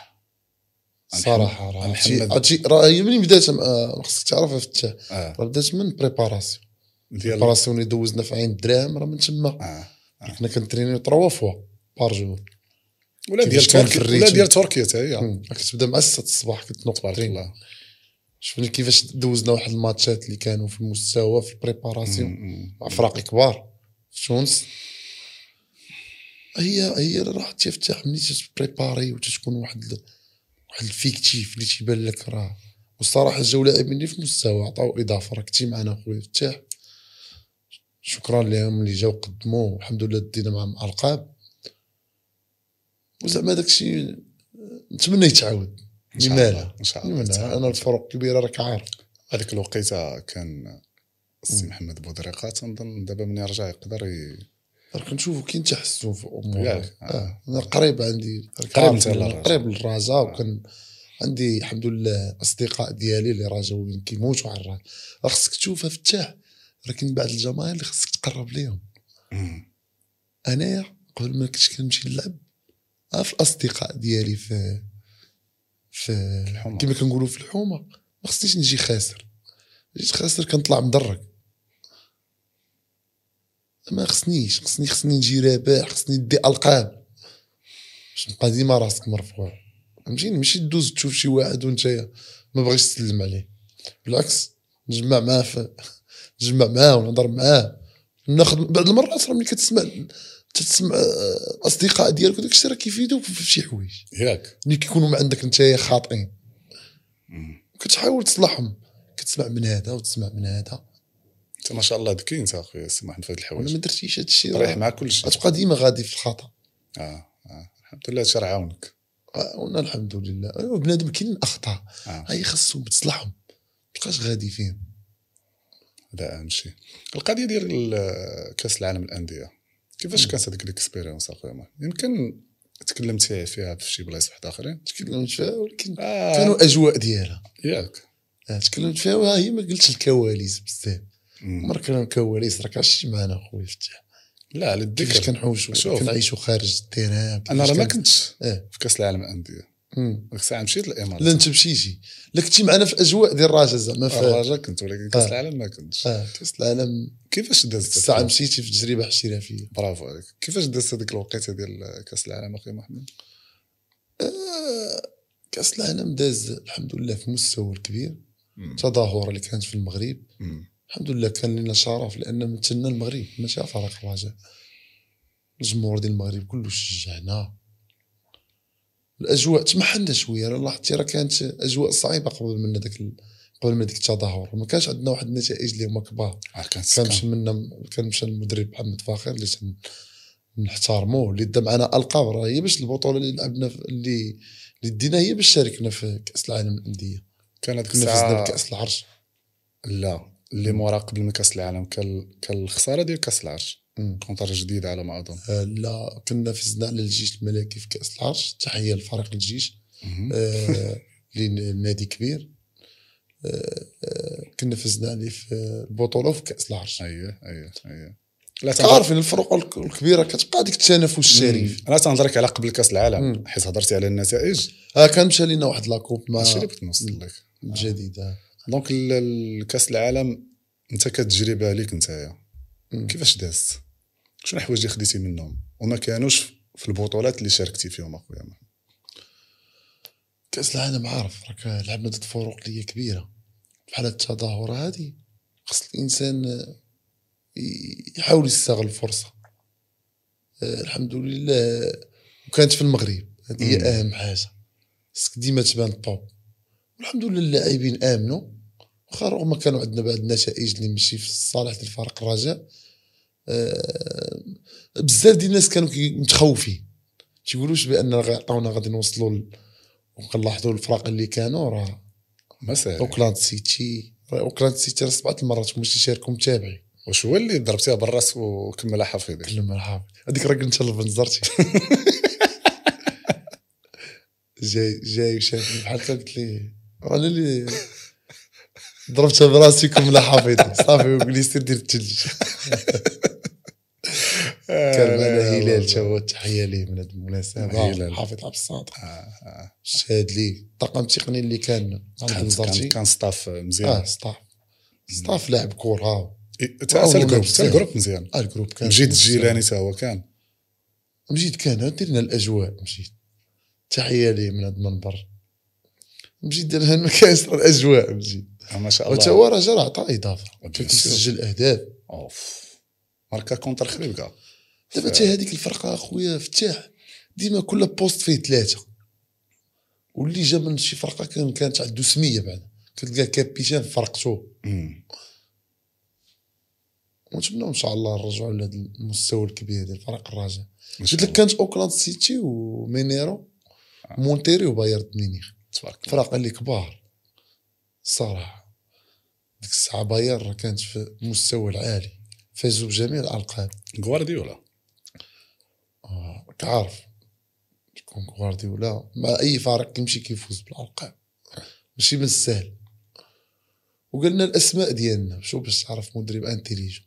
صراحه راه هي منين بدات خصك تعرف فتاح، راه بدات من بريباراسيون اللي دوزنا في عين الدراهم، راه من تما كنا كنترينيو 3 فوا بار جور.
ولا ديال تركيا حتى هي
كتبدا مع 6 الصباح كتنوض. تبارك الله. شوفني كيفاش دوزنا واحد الماتشات اللي كانوا في المستوى في البريباراسيون مع فرق كبار في تونس. هي راه تفتح ملي تبريباري وتكون واحد الفيكتيف اللي تيبان لك راه. والصراحه الجو لاعبين اللي في مستوى عطاو اضافه. راه كنتي معنا خويا فتاح، شكرا لهم اللي جاو قدموا، الحمد لله دينا معهم القاب. وزعما داكشي نتمنى يتعاود. لماذا ان شاء الله انا الفرق كبيره راك عارف.
هذيك الوقيته كان السي محمد بودريقه، تنظن دابا من يرجع يقدر
كنشوفوا كاين تحسن في امور. انا قريب عندي قريب للرجاء، وكان عندي الحمد لله اصدقاء ديالي اللي راجعوا كيموتوا على الرجاء. خصك تشوفها فتاح، لكن بعض الجماهير اللي خصك تقرب ليهم. انايا قبل ما كنت كنمشي نلعب في الاصدقاء ديالي في كما كنقولوا في الحومه، ما خصنيش نجي خاسر. جيت خاسر كنطلع مدرك. ما خصني نجي رابح، خصني ندي القاب باش نبقى ديما راسك مرفوع. فهمتيني؟ ماشي دوز تشوف شي واحد وانت ما بغيتش تسلم عليه. بالعكس نجمع معاه ونهضر معاه، ناخذ بعض المرات. راه ملي تسمع اصدقاء ديالك وداك الشيء راه كيفيدوك في شي حوايج
ياك
ملي كيكونوا عندك انت خاطئين، كتحاول تصلحهم. كتسمع من هذا وتسمع من هذا.
انت ما شاء الله ذكي انت اخويا سمح في هاد الحوايج.
انا ما درتيش هذا الشيء،
رايح مع كل شيء،
غتبقى ديما غادي في الخطا.
الحمد لله هادشي راه عاونك.
وانا الحمد لله بنادم كاين الاخطاء هاي خصهم تصلحهم، مابقاش غادي فيهم.
هذا اهم شيء. القضيه ديال كاس العالم الانديه كيفاش كانت هذيك الاكسبيريونس اخويا؟ يمكن تكلمت فيها في شي بلايص واحد اخرين.
تكلمت فيها ولكن كانوا اجواء ديالها
ياك.
تكلمت فيها وهي ما قلتش الكواليس بزاف. مرة كانوا الكواليس راك عشتي معنا خويا فتاح.
لا على
كيفاش
الذكر
كنحوسوا كنعيشوا خارج التيران.
انا راه ما كنتش
إيه.
في كاس العالم الانديه ديك الساعه مشيت للامارات.
لا انت مشيتي، لا كنتي معنا في اجواء ديال الرجاء زعما في
الرجاء كنت، ولكن كاس العالم ما كنتش.
كاس العالم
كيفاش دازت
الساعه مشيتي في تجربه احترافيه.
برافو عليك. كيفاش دازت هذيك الوقيته ديال كاس العالم اخي محمد؟
كاس العالم داز الحمد لله في مستوى كبير. تظاهره اللي كانت في المغرب الحمد لله كان لنا شرف، لان مثلنا المغرب ماشي فريق الرجاء. الجمهور ديال المغرب كله شجعنا. الاجواء تمحنا شويه، انا لاحظتي راه كانت اجواء صعيبه قبل من ديك التظاهر. ما كانش عندنا واحد النتائج اللي هما كبار. كان مشى المدرب محمد فاخر اللي نحترموه، اللي دا معنا القاب. راه هي باش البطوله اللي لعبنا اللي دينا هي باش شاركنا في كاس العالم للانديه.
كان هذيك
الساعه بكاس العرش.
لا اللي مورا قبل من كاس العالم كان الخساره ديال كاس العرش كونتر جديد على ما اظن.
لا كنا فزنا على الجيش الملكي في كاس العرش. تحيه لفريق الجيش لنادي كبير. كنا فزنا عليه في البطوله في كاس العرش.
اييه
لا تعرفين الفروق الكبيره كتبقى ديك التنافس الشريف.
انا تنهضرك على قبل كاس العالم حيت هضرتي على النتائج.
كان مشى لينا واحد لاكوب مع
اللي بغيت نوصل لك
الجديده.
دونك الكاس العالم انت كتجربه ليك نتايا كيفاش داز؟ شنو الحوايج اللي خديتي منهم وما كانوش في البطولات اللي شاركتي فيهم اخويا؟
كاس العالم عارف راك لعبنا ضد فروق اللي هي كبيره بحال التظاهره هذه. خص الانسان يحاول يستغل الفرصه. الحمد لله وكانت في المغرب. هذه هي اهم حاجه. خصك ديما تبان طوب. والحمد لله اللاعبين امنوا واخا رغم كانوا عندنا بعض النتائج اللي ماشي في الصالح ديال فريق الرجاء. بزاف ديال الناس كانوا متخوفين تيقولوش بان غيعطيونا غادي نوصلوا وكنلاحظوا الفرق اللي كانوا راه
مثلا
اوكلاند سيتي راه 7 المرات ماشي يشاركوا متابعين.
واش هو اللي ضربتيها بالراس وكملها حافظ؟
كملها حافظ. هذيك راه قلت له بنزرتي جاي وشافني بحال قلت لي انا اللي ضربتها براسي كملها حافظ. صافي وقال لي سير دير الثلج. كان معنا هلال تا تحيه ليه من هذه المناسبه. حافظ عبد الصادق شاد لي الطاقم التقني اللي كان
كان ستاف مزيان.
ستاف لاعب كره.
الجروب مزيان.
الجروب كان
مجيد الجيلاني تا هو كان
مجيد. كان درنا الاجواء. مجيد تحيه ليه من هذا المنبر. مجيد دار ما كانش الاجواء. مجيد
ما شاء الله.
وتا هو راه عطى اضافه. كيسجل اهداف.
ماركا كونتر خريبكا.
دابا حتى هذيك الفرقه اخويا فتاح ديما كل بوست فيه 3 واللي جا من شي فرقه كانت عنده سميه بعد كتلقى كابيتان فرقته. ونتمنى ان شاء الله نرجعوا لهذا المستوى الكبير ديال فريق الرجاء. قلت لك كانت اوكلاند سيتي ومينيرو مونتيري وبايرن ميونخ فرق اللي كبار صراحه. ديك الساعه بايرن كانت في المستوى العالي فازوا بجميع الالقاب.
غوارديولا
كعارف تكون غوارديولا مع اي فريق كيمشي كيفوز بالالقاب ماشي من السهل. وقلنا الاسماء ديالنا شو باش تعرف مدرب انتيليجون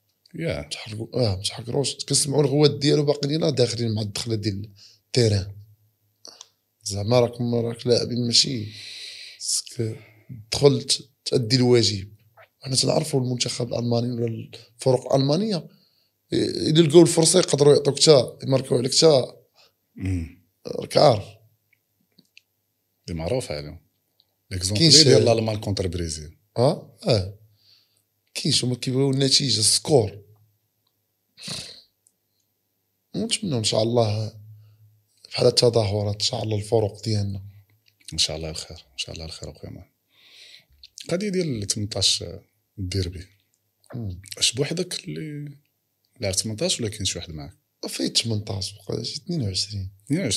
متحقروش كنسمعوا الغوات ديالو باقي لينا داخلين مع الدخله ديال التيران. زعما راك لاعبين ماشي دخلت تأدي الواجب. حنا تنعرفوا المنتخب الالماني ولا الفرق الالمانيه الا لقاو الفرصه يقدروا يعطوك تا يماركوا عليك تا. راك عارف
دي معروف عليهم ليكزومبل ديال الالمان كونتر بريزيل.
كاينش هما كيبغيو النتيجه السكور. ونتمنى ان شاء الله بحال التظاهرات ان شاء الله الفروق ديالنا
ان شاء الله الخير. ان شاء الله الخير اخويا. القضيه ديال 18 الديربي واش بوحدك اللي لعب 18 ولا كاين شي واحد معاك؟
في 18 22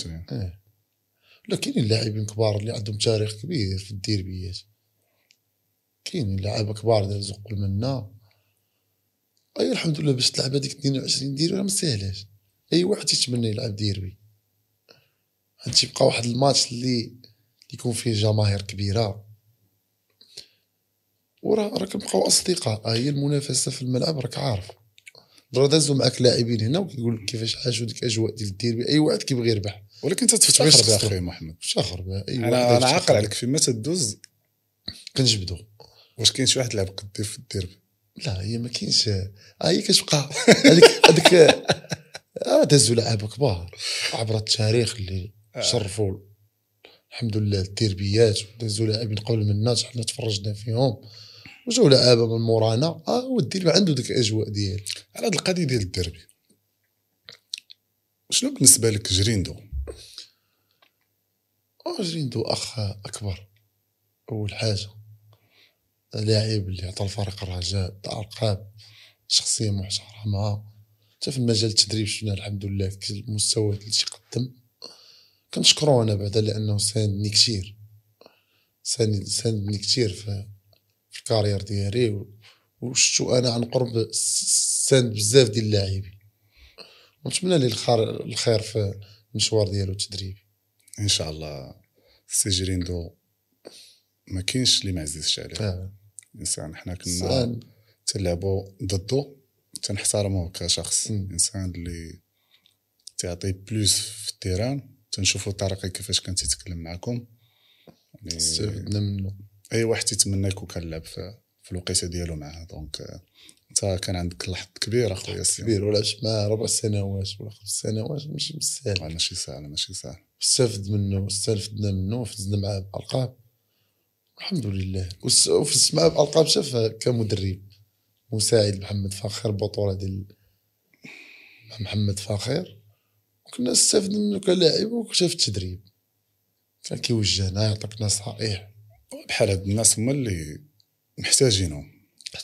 لا كاينين لاعبين كبار اللي عندهم تاريخ كبير في الديربيات. كاينين لاعب كبار دازوا قبل منا. الحمد لله باش تلعب هذيك 22 ديربي راه ما ساهلاش. اي واحد يتمنى يلعب ديربي. تيبقى واحد الماتش اللي يكون فيه جماهير كبيره وراه كنبقاو اصدقاء. هي المنافسه في الملعب راك عارف راه دازو معاك لاعبين هنا وكيقول لك كيفاش عاشوا ديك الاجواء ديال الديربي. اي واحد كيبغي يربح،
ولكن انت تفتخر بها اخي محمد.
تفتخر بها اي واحد.
انا عاقل عليك فيما تدوز
كنجبدو.
واش كاين شي واحد لعب قدي في الديربي؟
لا هي ما كاينش، هي كتبقى هذيك دازو لعابه كبار عبر التاريخ اللي شرفوا الحمد لله الديربيات، ودازو لاعبين قبل منا حنا تفرجنا فيهم، وجاو لعابه من مورانا. والديربي عنده ديك الاجواء ديال.
على هاد القضيه ديال الديربي، شنو بالنسبه لك جريندو؟
جريندو اخ اكبر. اول حاجه لاعب اللي عطى الفريق الرجاء القاب، شخصيه محترمه. حتى في المجال التدريب شفنا الحمد لله المستوى اللي قدم. كنشكرو انا بعدا لانه ساندني كثير، ساندني كثير في الكارير ديالي، وشتو انا عن قرب ساند بزاف ديال اللاعبين، ونتمنى ليه الخير في المشوار ديالو التدريبي
ان شاء الله. سي جريندو ما كاينش اللي ما عزيزش عليه. انسان حنا كنا تلعبوا ضده، تنحترموه كشخص. انسان اللي تعطي بلوس في التيران، تنشوفوا الطريقه كيفاش كان تيتكلم معكم،
يعني استفدنا منه.
اي واحد تيتمنى يكون كنلعب في الوقيته ديالو معاه. دونك انت كان عندك الحظ كبير اخويا ياسين.
كبير، ولعبت معاه 4 سنوات ولا 5 سنوات، ماشي بزاف.
ماشي سهل ماشي سهل.
استفدنا منه، فزنا معاه بالقاب الحمد لله. وفزت معاه بالقاب شاف كمدرب مساعد محمد فاخر، بطوله ديال محمد فاخر، وكنا نستافد منه كلاعب وكشاف التدريب. كان كيوجهنا يعطيك نصائح
بحال هاد الناس هما اللي محتاجينهم.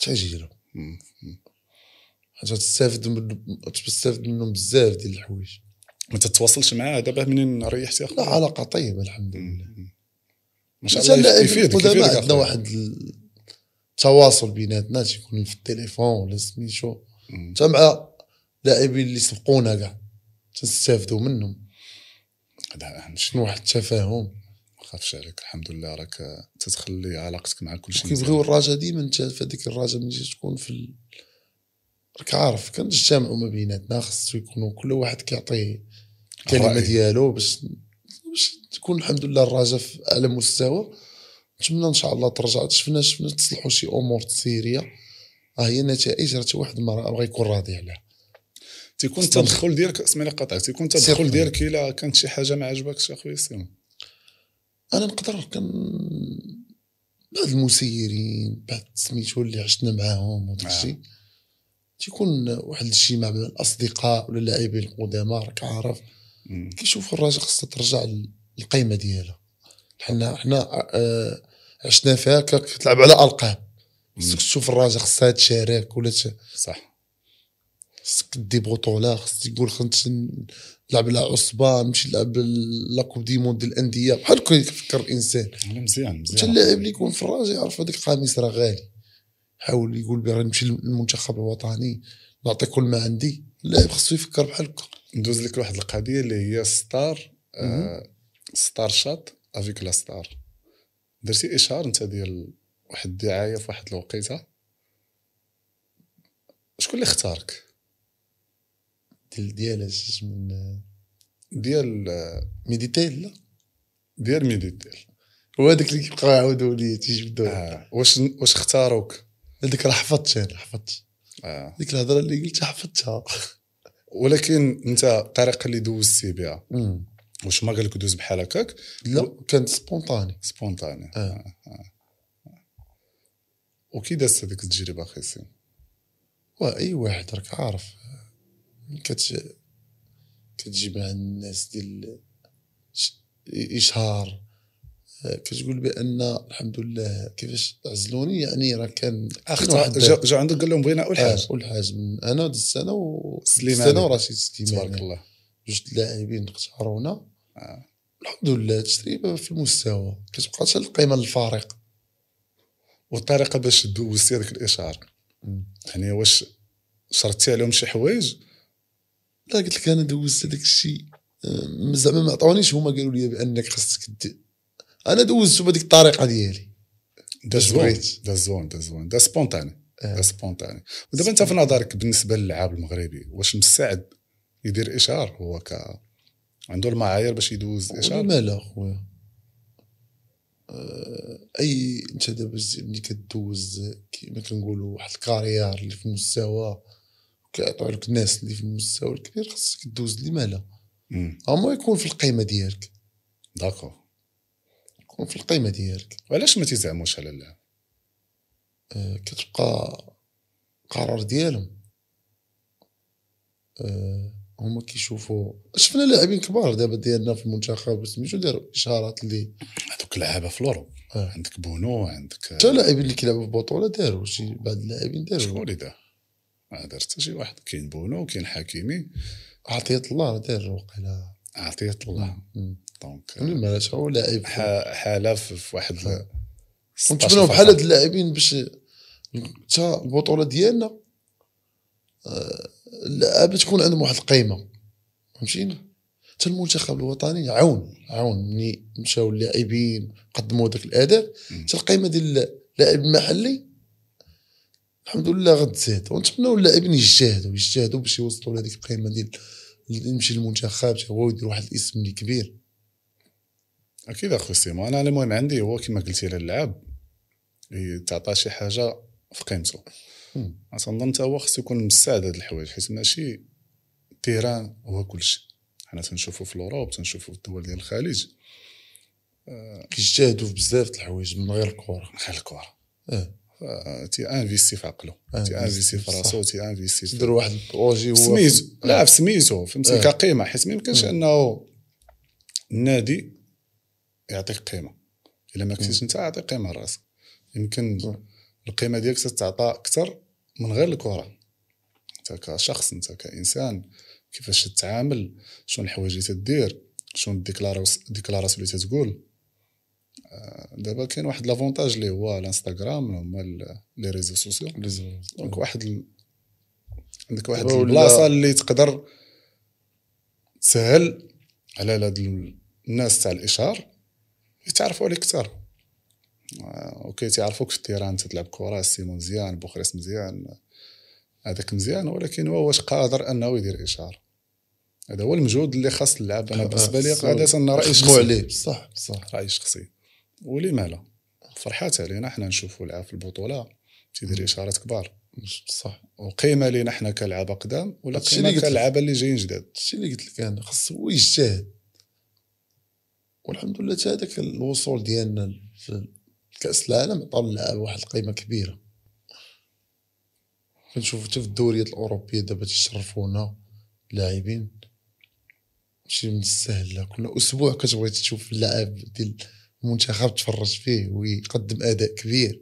حاجه تستافد منهم بزاف ديال الحوايج.
ما تتواصلش معاه دابا منين ريحتي اخويا؟
لا علاقه طيبه الحمد لله
ما شاء الله.
يفيدك عندنا واحد التواصل بيناتنا، تيكون في التليفون ولا سميتو، حتى مع لاعبين اللي سبقونا كاع تستافدوا منهم.
هذا اهم
شنو واحد التفاهم.
ما خافش عليك الحمد لله، راك تتخلي علاقتك مع كل شيء.
كيبغيو الرجاء ديما انت في هذيك الرجاء ملي تكون في راك عارف كنجتمعوا ما بيناتنا، خاصو يكونوا كل واحد كيعطي الكلمه ديالو باش تكون الحمد لله الرجاء في اعلى مستوى. نتمنى ان شاء الله ترجع. شفنا تصلحوا شي امور تسيريه، هي النتائج راه واحد ما بغى يكون راضي عليها.
تيكون التدخل ديالك، اسمعني قطعك، تيكون التدخل ديالك الا كانت شي حاجه ما عجبكش اخويا سيمون.
انا نقدر بعض المسيرين بعض سميتو اللي عشنا معاهم وداك الشيء تيكون واحد الشيء مع الاصدقاء ولا اللاعبين القدامى، راك عارف كيشوف الراجل خاصها ترجع للقيمه ديالها. حنا عشنا فيها كتلعب على القاب، خصك تشوف الراجل خاصها تشارك ولا
صح،
خصك دي بطوله، خصك تقول خصك نلعب على عصبه، نمشي نلعب لا كوب دي موند الانديه. بحال هكا يفكر الانسان.
مزيان
حتى اللاعب اللي يكون في الراجل يعرف هذاك القميص راه غالي، حاول يقول بغا نمشي للمنتخب الوطني نعطي كل ما عندي. اللاعب خصو يفكر بحال هكا.
ندوز لك واحد القضيه اللي هي ستار ستار شات افيك لا ستار. درتي اشهار انت ديال واحد الدعايه في واحد الوقيته، شكون اللي اختارك؟
ديالاش من
ديال
ميديتيل؟ لا
ديال ميديتيل.
وهذاك اللي كيبقاو يعاودوا لي تيجبدوا.
واش اختاروك؟
هذيك راه حفظت ديك الهضره اللي قلتها حفظتها.
ولكن انت الطريقه اللي دوزتي بها واش ما قال لك دوز بحال هكاك؟
لا كانت سبونطاني.
وكي دازت هذيك التجربه اخي سي؟
اي واحد راك عارف كتجي مع الناس ديال اشهار، كتقول بان الحمد لله كيفاش عزلوني. يعني راه كان
جا عندك قال لهم بغينا اول
حاجه من انا دزت انا
وسليمان
ورشيد سليمان،
تبارك الله،
جوج لاعبين اختارونا. الحمد لله تجربه في المستوى، كتبقى حتى القيمه للفريق.
والطريقه باش دوزتي هذاك الاشهار يعني واش شرطتي عليهم شي حوايج؟
لا قلت لك انا دوزت هذاك الشيء زعما ما عطاونيش، هما قالوا لي بانك خاصك انا دوزته بهذيك الطريقه ديالي.
دا زوين دا سبونتاني. سبونتاني. ودابا انت في نظرك بالنسبه للعاب المغربي واش مساعد يدير اشهار؟ هو عنده المعايير باش يدوز اشهار؟
ولما لا خويا، اي انت دابا ملي كدوز كيما كنقولوا واحد الكارير اللي في المستوى كيعطيو لك الناس اللي في المستوى الكبير، خاصك دوز لما لا اما يكون في القيمه ديالك.
داكو،
يكون في القيمه ديالك.
وعلاش ما تيزعموش على اللعب؟
كتبقى قرار ديالهم. هما كيشوفوا شفنا لاعبين كبار دابا ديالنا في المنتخب سميتو داروا اشارات اللي
هذوك اللعابه في لوروب. عندك بونو، عندك
حتى اللاعبين اللي كيلعبوا في بطوله داروا شي بعض اللاعبين داروا.
شكون اللي دار؟ ما دار حتى شي واحد. كاين بونو، كاين حكيمي،
عطية الله دار وقيلا.
عطية الله. دونك
ما هو لاعب
حاله في واحد
ونتمنوا بحال هاد اللاعبين باش حتى البطوله ديالنا اللعابه تكون عندهم واحد القيمه، فهمتيني؟ حتى المنتخب الوطني عاون ملي مشاو اللاعبين قدموا داك الاداء، حتى القيمه ديال اللاعب المحلي الحمد لله غتزيد. ونتمنوا اللاعبين يجتهدوا باش يوصلوا لهذيك القيمه ديال يمشي للمنتخب هو يدير واحد الاسم اللي كبير.
اكيد اخويا سيمو. انا المهم عندي هو كما قلتي للعاب تعطى شي حاجه في قيمته. اظن حتى هو خصو يكون مساعد هاد الحوايج، حيت ماشي التيران هو كلشي. حنا تنشوفوا في الاوروب، تنشوفوا في الدول ديال الخليج
كيجتهدوا في بزاف د الحوايج من غير الكره.
غير الكره. تي انفيستي في عقله، تي انفيستي في راسو، تي انفيستي
يدير واحد البروجي هو
سميتو. لا في سميتو فهمتي كقيمه، حيت ما يمكنش انه النادي يعطيك قيمه الا ما كنتيش انت عاطي قيمه لراسك. يمكن القيمه ديالك تتعطى اكثر من غير الكره. انت كشخص، انت كانسان، كيفاش تتعامل، شنو الحوايج اللي تدير، شنو الديكلاراسيون اللي تتقول. دابا كاين واحد لافونتاج اللي هو الانستغرام، هما لي ريزو سوسيو. دونك عندك واحد البلاصه اللي تقدر تسهل على هاد الناس تاع الاشهار يتعرفوا عليك اكثر. اوكي تعرفوك في التيران تلعب كره، سيمون مزيان، بوخريس مزيان، هذاك مزيان، ولكن هو واش قادر انه يدير اشهار؟ هذا هو المجهود اللي خاص اللعب. انا بالنسبه لي قاعده راي شخصي عليه. بصح راي شخصي. ولما لا فرحات علينا حنا نشوفوا لعاب في البطوله تيدير اشارات كبار.
صح.
وقيمه لينا حنا كلعابه قدام ولا قيمه كلعابه اللي جايين جداد.
الشيء اللي قلت لك انا خاص هو يجتهد. والحمد لله حتى هذاك الوصول ديالنا في كاس العالم عطى اللعابه واحد القيمه كبيره. كنشوف حتى في الدوريات الاوروبيه دابا تيشرفونا لاعبين ماشي من السهل. كل اسبوع كتبغي تشوف اللاعب ديال المنتخب تفرج فيه ويقدم اداء كبير.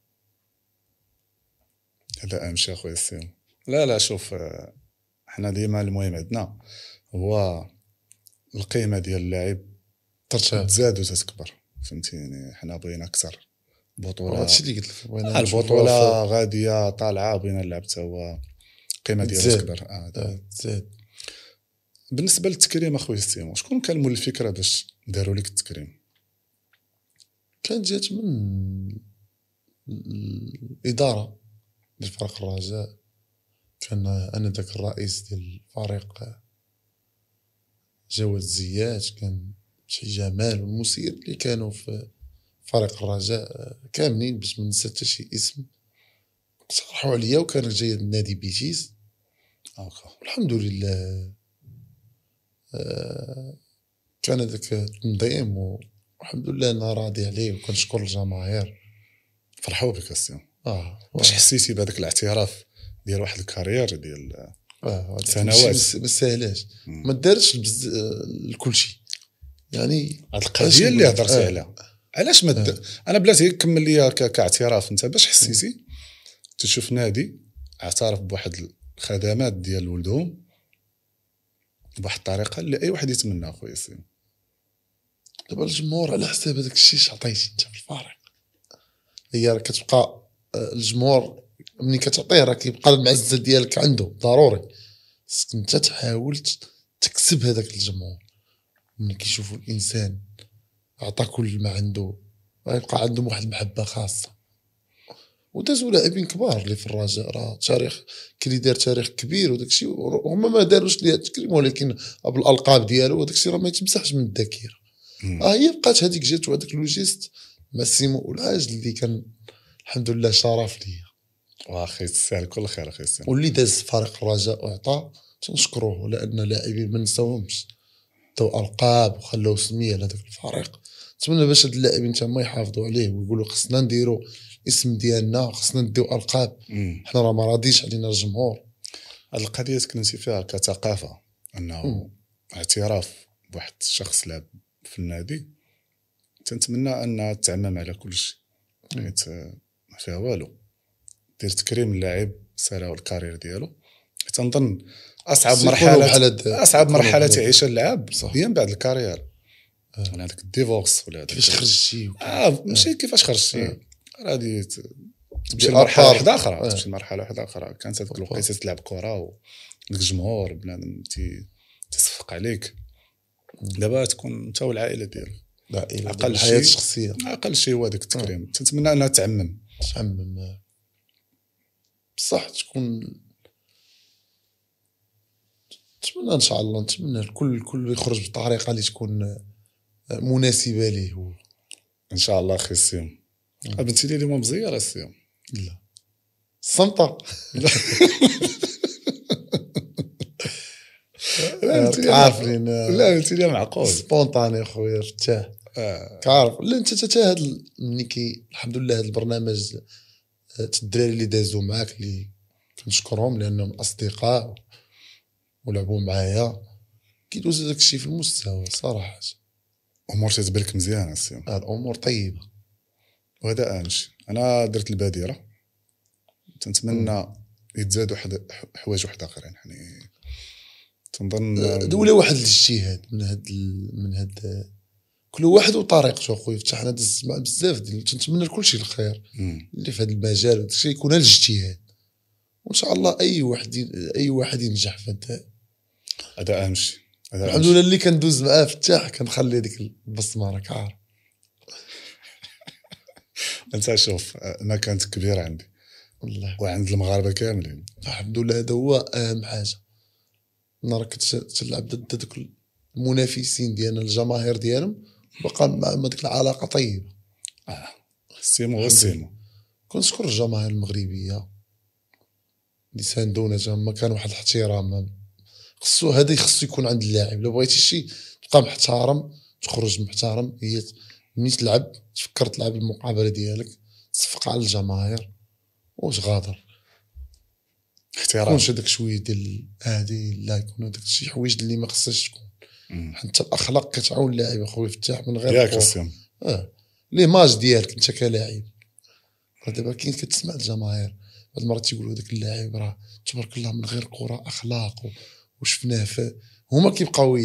هذا امشي اخويا السيم. لا شوف، حنا ديما المهم عندنا هو القيمه ديال اللاعب تزاد وتتكبر، فهمتيني؟ حنا بغينا اكثر بطوله.
هادشي اللي قلت لك بغينا
البطوله غاديه طالعه، بغينا نلعب حتى هو القيمه ديالها تكبر.
تزاد.
بالنسبه للتكريم اخويا السيم، شكون كان مول الفكره باش داروا لك التكريم؟
كانت جات من الاداره ديال فريق الرجاء. كان انا ذاك الرئيس ديال الفريق جواد زيات، كان شي جمال والمسير اللي كانوا في فريق الرجاء كاملين باش ما ننسى حتى شي اسم صرحوا عليا. وكان جاي النادي بيتيس. والحمد لله كان هذاك التنظيم والحمد لله انا راضي عليه وكنشكر الجماهير.
فرحوا بك السيم. واش حسيتي بهذاك الاعتراف ديال واحد الكارير ديال سنوات؟
ما سهلاش، ما دارش لكل شيء. يعني
هاد القضيه اللي هضرتي عليها علاش ما انا بلاتي كمل ليا كاعتراف. انت باش حسيتي تشوف نادي اعترف بواحد الخدمات ديال ولدهم بواحد الطريقه اللي اي واحد يتمنى اخويا سيم؟
دابا الجمهور على حساب هذاك الشيء عطيتي انت في الفريق، هي كتبقى الجمهور ملي كتعطيه راه كيبقى المعزه ديالك عنده ضروري. خصك انت تحاول تكسب هذاك الجمهور. ملي كيشوفوا الانسان عطى كل ما عنده غيبقى عندهم واحد المحبه خاصه. ودازوا لاعبين كبار اللي في الرجاء، راه تاريخ كي دار تاريخ كبير وداك الشيء، هما ما داروش ليها التكريم، ولكن بالالقاب ديالو وداك الشيء راه ما يتمسحش من الذاكره. هي بقات هذيك جات وهذاك لوجيست مع سيمو والعاج اللي كان الحمد لله شرف ليا.
واخي تستاهل كل خير اخي سيمو،
واللي داز فريق الرجاء وعطى تنشكروه، لان لاعبين ما نساوهمش داو القاب وخلاو سميه لهذاك الفريق. نتمنى باش هاد اللاعبين تما يحافظوا عليه ويقولوا خصنا نديروا اسم ديالنا، خصنا نديو القاب. حنا راه ما راضيش علينا الجمهور.
هاد القضيه تكلمتي فيها كثقافه، انه اعتراف بواحد الشخص لعب في النادي، تنتمنى انها تعمم على كل شيء، حيت ما فيها والو. دير تكريم اللاعب سالاو الكارير ديالو. تنظن اصعب مرحله تعيشها اللاعب هي من بعد الكارير، ولا هذاك الديفورس ولا هذاك
كيفاش خرجتي
ماشي كيفاش خرجتي، غادي تمشي لمرحله واحده اخرى، تمشي لمرحله واحده اخرى. كانت هذيك الوقيته تلعب كره وداك الجمهور بنادم تصفق عليك. دابا تكون انت والعائله ديالك،
اقل شيء الشخصيه،
اقل شيء هو هذاك التكريم. تنتمنى انها تعمم
بصح تكون، نتمنى ان شاء الله، نتمنى الكل يخرج بطريقه اللي تكون مناسبه ليه.
ان شاء الله اخي السيم. بنتي لي اليوم مزيره السيم.
لا الصمطه عارفين،
لا انت لي معقول
سبونطاني اخويا فتاح. كعارف لا انت حتى هذا ملي الحمد لله هذا البرنامج، الدراري اللي دازوا معاك اللي كنشكرهم لانهم اصدقاء ولعبوا معايا، كيدوز داك الشيء في المستوى صراحه.
امور تتبرك مزيان السيم،
الامور طيبه
وهذا اهم شيء. انا درت البادره، تنتمنى يتزادوا حوايج واحد اخرين. يعني تنظن
دوله واحد الاجتهاد من هاد كل واحد وطريقته اخويا فتح. انا دزت مع بزاف ديال، تنتمنى لكل شيء الخير اللي في هذا المجال، وداك الشيء يكون الاجتهاد، وان شاء الله اي واحد ينجح في
هذا اهم شيء.
الحمد لله اللي كندوز معاه فتاح كنخلي ديك البصمه، راك عارف.
انت شوف ما كانت كبيره عندي
والله
وعند المغاربه كاملين،
الحمد لله. هذا هو اهم حاجه. انا راك تلعب ضد دوك المنافسين ديالنا، الجماهير ديالهم بقى مع ديك العلاقه طيبه.
سيمو هو سيمو.
كنشكر الجماهير المغربيه اللي ساندونا، تما كان واحد الاحترام خصو يكون عند اللاعب. لو بغيتي شي تبقى محترم، تخرج محترم. هي ملي تلعب تفكر تلعب المقابله ديالك، تصفق على الجماهير واش غادر
احترام،
كونش هذاك شويه ديال هادي، لا يكون هذاك شي حوايج اللي ما خصهاش تكون. حتى الاخلاق كتعاون اللاعب اخويا فتاح من غير
ياك
لي ماج ديالك انت كلاعب. دابا كاين كتسمع الجماهير بعض المرات تيقولوا هذاك اللاعب راه تبارك الله من غير كره اخلاق وشفناه، هما كيبقاو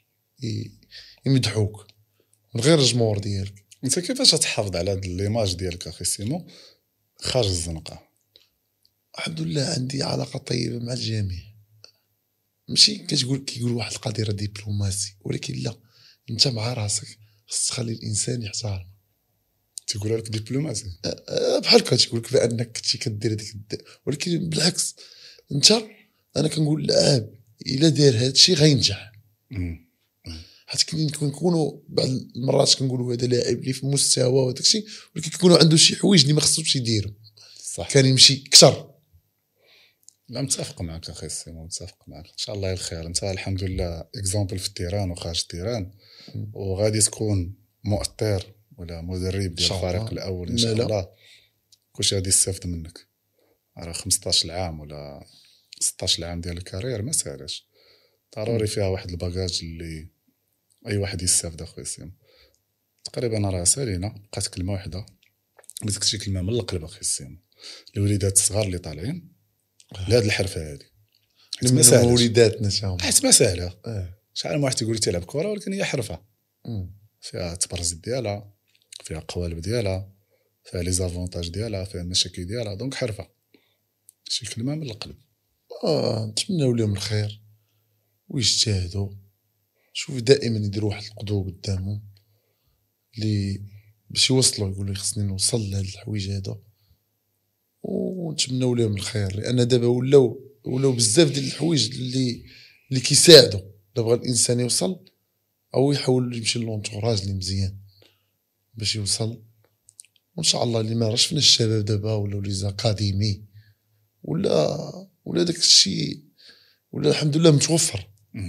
يمدحوك من غير الجمهور ديالك.
انت كيفاش تحافظ على هاد ليماج ديالك اخي سيمو خارج الزنقه؟
الحمد لله عندي علاقه طيبه مع الجميع. ماشي كيقول واحد القضيه دبلوماسي، ولكن لا، انت مع راسك خص تخلي الانسان يحترم.
تيقول لك دبلوماسي
بحال هكا تيقول لك بانك كنتي كدير ديك ولكن بالعكس انا كنقول لاعب الا دار هذا الشيء غينجح. حيت كنكونوا بعض المرات كنقولوا هذا لاعب اللي في مستوى وداك الشيء، ولكن كيكونوا عنده شي حوايج اللي ما خصوش يديروا.
صح،
كان يمشي اكثر.
لا متفق معك اخي سيمو، متفق معك. ان شاء الله الخير. انت الحمد لله اكزامبل في التيران وخارج التيران، وغادي تكون مؤثر ولا مدرب ديال الفريق الاول ان شاء الله. كلشي غادي يستافد منك. راه 15 عام ولا 16 عام ديال الكارير ما ساهلاش، ضروري فيها واحد الباجاج اللي اي واحد يستافد اخويا سيمو. تقريبا راه سالينا، بقات كلمه واحده، بغيتك شي كلمه من القلب اخي سيمو الوليدات الصغار اللي طالعين لهاد الحرفه هذه. حيت ما ساهله
وليداتنا شاهم،
حيت ما ساهله. شحال من واحد تيقول لي تيلعب كره، ولكن هي حرفه فيها تبرز ديالها، فيها قوالب ديالها، فيها لي زافونتاج ديالها، فيها المشاكل ديالها. دونك حرفه، شي كلمه من القلب.
نتمنوا لهم الخير ويجتهدوا. شوف دائما يديروا واحد القدوه قدامهم اللي باش يوصلوا، يقولوا خصني نوصل لهاد الحويج هذا. ونتمنوا لهم الخير، لان دابا ولاو بزاف ديال الحوايج اللي كيساعدوا الا بغى الانسان يوصل، او يحاول يمشي لونطوراج اللي مزيان باش يوصل. وان شاء الله اللي ما راه شفنا الشباب دابا ولاو لي زاكاديمي ولا داك الشيء ولا الحمد لله متوفر.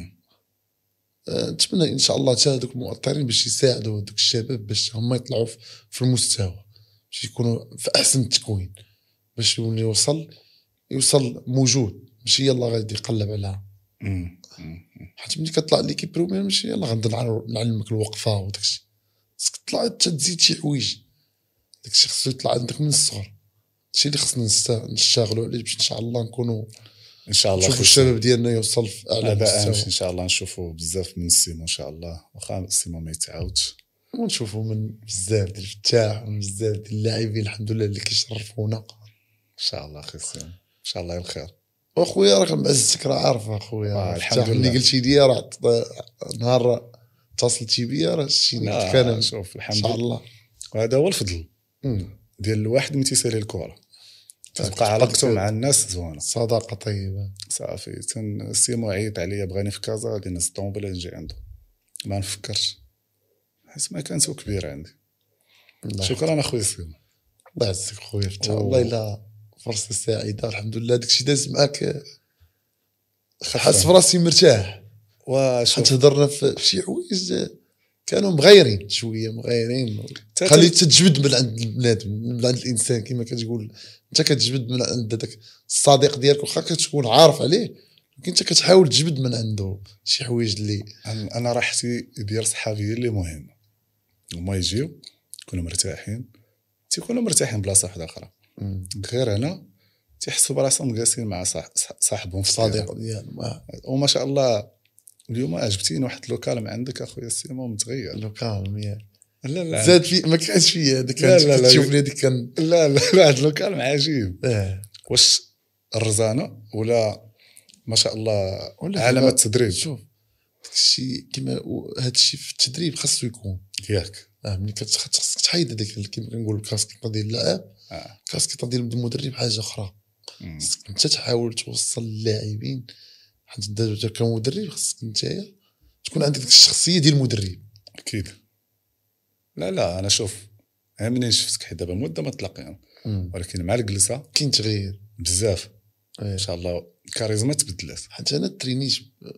نتمنى ان شاء الله حتى هذوك المؤطرين باش يساعدوا هذوك الشباب باش هما يطلعوا في المستوى، باش يكونوا في احسن التكوين، باش يولي يوصل موجود، ماشي يلا غادي يقلب عليها. حيت ملي كطلع ليكيب بروميير ماشي يلا غنبدا نعلمك الوقفه وداكشي، خصك تطلع تزيد شي حوايج، داكشي خصو يطلع عندك من الصغر. هادشي اللي خصنا نشتغلوا عليه باش ان شاء الله نكونوا
ان شاء الله
نشوفوا الشباب ديالنا يوصل في اعلى مستوى.
ان شاء الله نشوفوا بزاف من السيمو ان شاء الله، واخا السيمو ما يتعاودش،
ونشوفوا من بزاف ديال الفتاح وبزاف ديال اللاعبين الحمد لله اللي كيشرفونا ان
شاء الله. اخي السيمو ان شاء الله الخير.
واخويا راك معزتك راه عارف اخويا
الحمد لله
اللي قلتي لي راه نهار اتصلتي بيا راه شتيني قلت لك انا
شوف الحمد
لله ان شاء الله.
وهذا هو الفضل ديال الواحد ملي تيسالي الكره، تبقى علاقته مع الناس زوينه،
صداقه طيبه
صافي. السيمو عيط عليا بغاني في كازا، غادي نهز الطوموبيله نجي عنده، ما نفكرش حيت ما كانت كبيره عندي. شكرا اخويا السيمو،
الله يعزك خويا فتح. والله الا فرصه سعيده الحمد لله. داكشي داز معاك حاس براسي مرتاح، حيت هضرنا في شي حوايج كانوا مغايرين شويه خليت تجبد من عند البنادم، من عند الانسان كما كتقول انت كتجبد من عند داك الصديق ديالك، واخا كتكون عارف عليه ولكن انت كتحاول تجبد من عنده شي حوايج اللي
انا راحتي ديال صحابي هي اللي مهمه، هما يجيو يكونوا مرتاحين بلاصه واحده اخرى غير انا، تيحسوا براسهم جالسين مع صاحبهم في
صديق ديالهم.
وما شاء الله اليوم عجبتيني واحد اللوكال من عندك اخويا السيمو متغير.
لوكال ميال
لا
زاد في ما كانش فيا هذيك كتشوف لي هذيك كان
لا واحد اللوكال عجيب. واش الرزانه ولا ما شاء الله عالم التدريب؟
شوف داكشي كيما هادشي في التدريب خاصو يكون
ياك
ملي خاصك تحيد هذيك كيما كنقول الكاسكيطه ديال اللاعب، الكاسكيطه ديال المدرب حاجه اخرى. خاصك انت تحاول توصل للاعبين، حيت انت كمدرب خاصك انت تكون عندك ديك الشخصيه ديال المدرب.
اكيد. لا انا شوف منين شفتك حيت دابا مده ما تلاقينا، ولكن مع الجلسه
كاين تغيير
بزاف ان شاء الله. الكاريزما تبدلات،
حيت انا ترينيت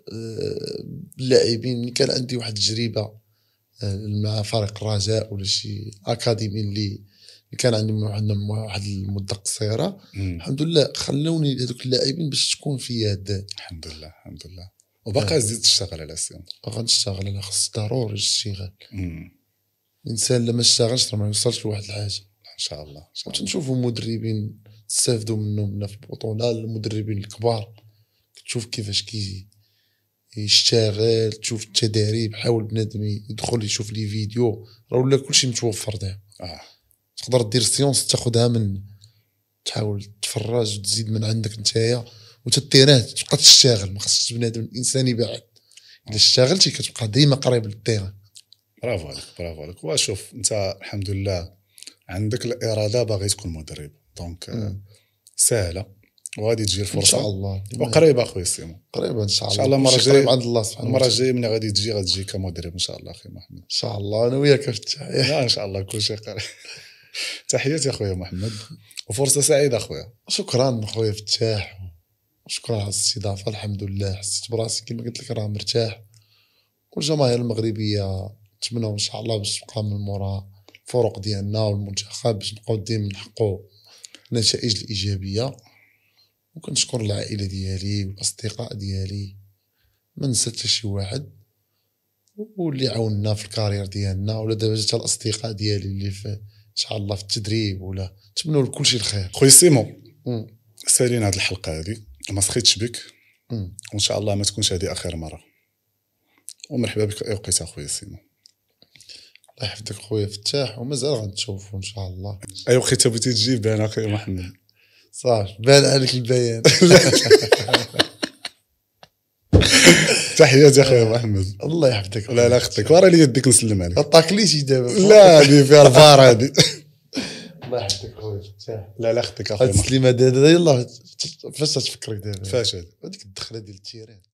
باللاعبين ملي كان عندي واحد التجربه مع فريق الرجاء ولا شي اكاديمي اللي كان عندهم واحد المده قصيره، الحمد لله خلوني هذوك اللاعبين باش تكون في هاد.
الحمد لله وباقي تزيد تشتغل على السيم،
باقي نشتغل على خص ضروري الاشتغال. الانسان لما اشتغلش ما يوصلش لواحد الحاجه.
ان شاء الله
نشوفوا مدربين تستافدوا منهم في البطوله، المدربين الكبار تشوف كيفاش يشتغل، تشوف التدريب، حاول بنادم يدخل يشوف لي فيديو، راه ولا كلشي متوفر دابا. تقدر دير سيونس تاخذها من تحاول تفرج وتزيد من عندك نتايا وتتيرات تبقى تشتغل. ما خصش بنادم الانسان يبعد، الا اشتغلتي كتبقى ديما قريب للتيران.
برافو عليك. وشوف انت الحمد لله عندك الاراده باغي تكون مدرب، دونك سهله وغادي تجي الفرصه
ان شاء الله.
وقريبه اخويا سيمو،
قريبه ان شاء الله.
المره الجايه
عند الله سبحانه
المره الجايه ملي غادي تجي كمدرب ان شاء الله اخي محمد.
ان شاء الله انا وياك في
ان شاء الله كلشي قريب. تحياتي اخويا محمد وفرصه سعيده اخويا.
شكرا اخويا فتاح، وشكرا على الاستضافه. الحمد لله حسيت براسي كما قلت لك راه مرتاح. والجماهير المغربيه نتمنى ان شاء الله باش تبقى من مورا الفرق ديالنا والمنتخب باش نبقاو ديما نحققوا النتائج الايجابيه. وكنشكر العائله ديالي والاصدقاء ديالي، ما نسى حتى شي واحد، واللي عاوننا في الكارير ديالنا، ولا دابا حتى الاصدقاء ديالي اللي في ان شاء الله في التدريب، ولا نتمنوا لكل شيء الخير.
خويا سيمو سالينا هذه الحلقه هذه، ما سخيتش بك، وان شاء الله ما تكونش هذه اخر مره. ومرحبا بك اي وقيته خويا سيمو.
الله يحفظك خويا فتاح، ومازال غنتشوفوا ان شاء الله.
اي وقيته بغيتي تجيب بان اخويا محمد
صافي بان عليك البيان.
تحياتي يا اخويا محمد.
الله يحفظك.
لا خطيك ورا لي يديك نسلم عليك.
طاقليتي دابا.
لا هذه فيها الفار هذه.
الله يحفظك خويا.
لا خدك
هاد
اخويا
السليمه دابا يلاه فاش تفكرك دابا
فاش
هذيك الدخله ديال التيران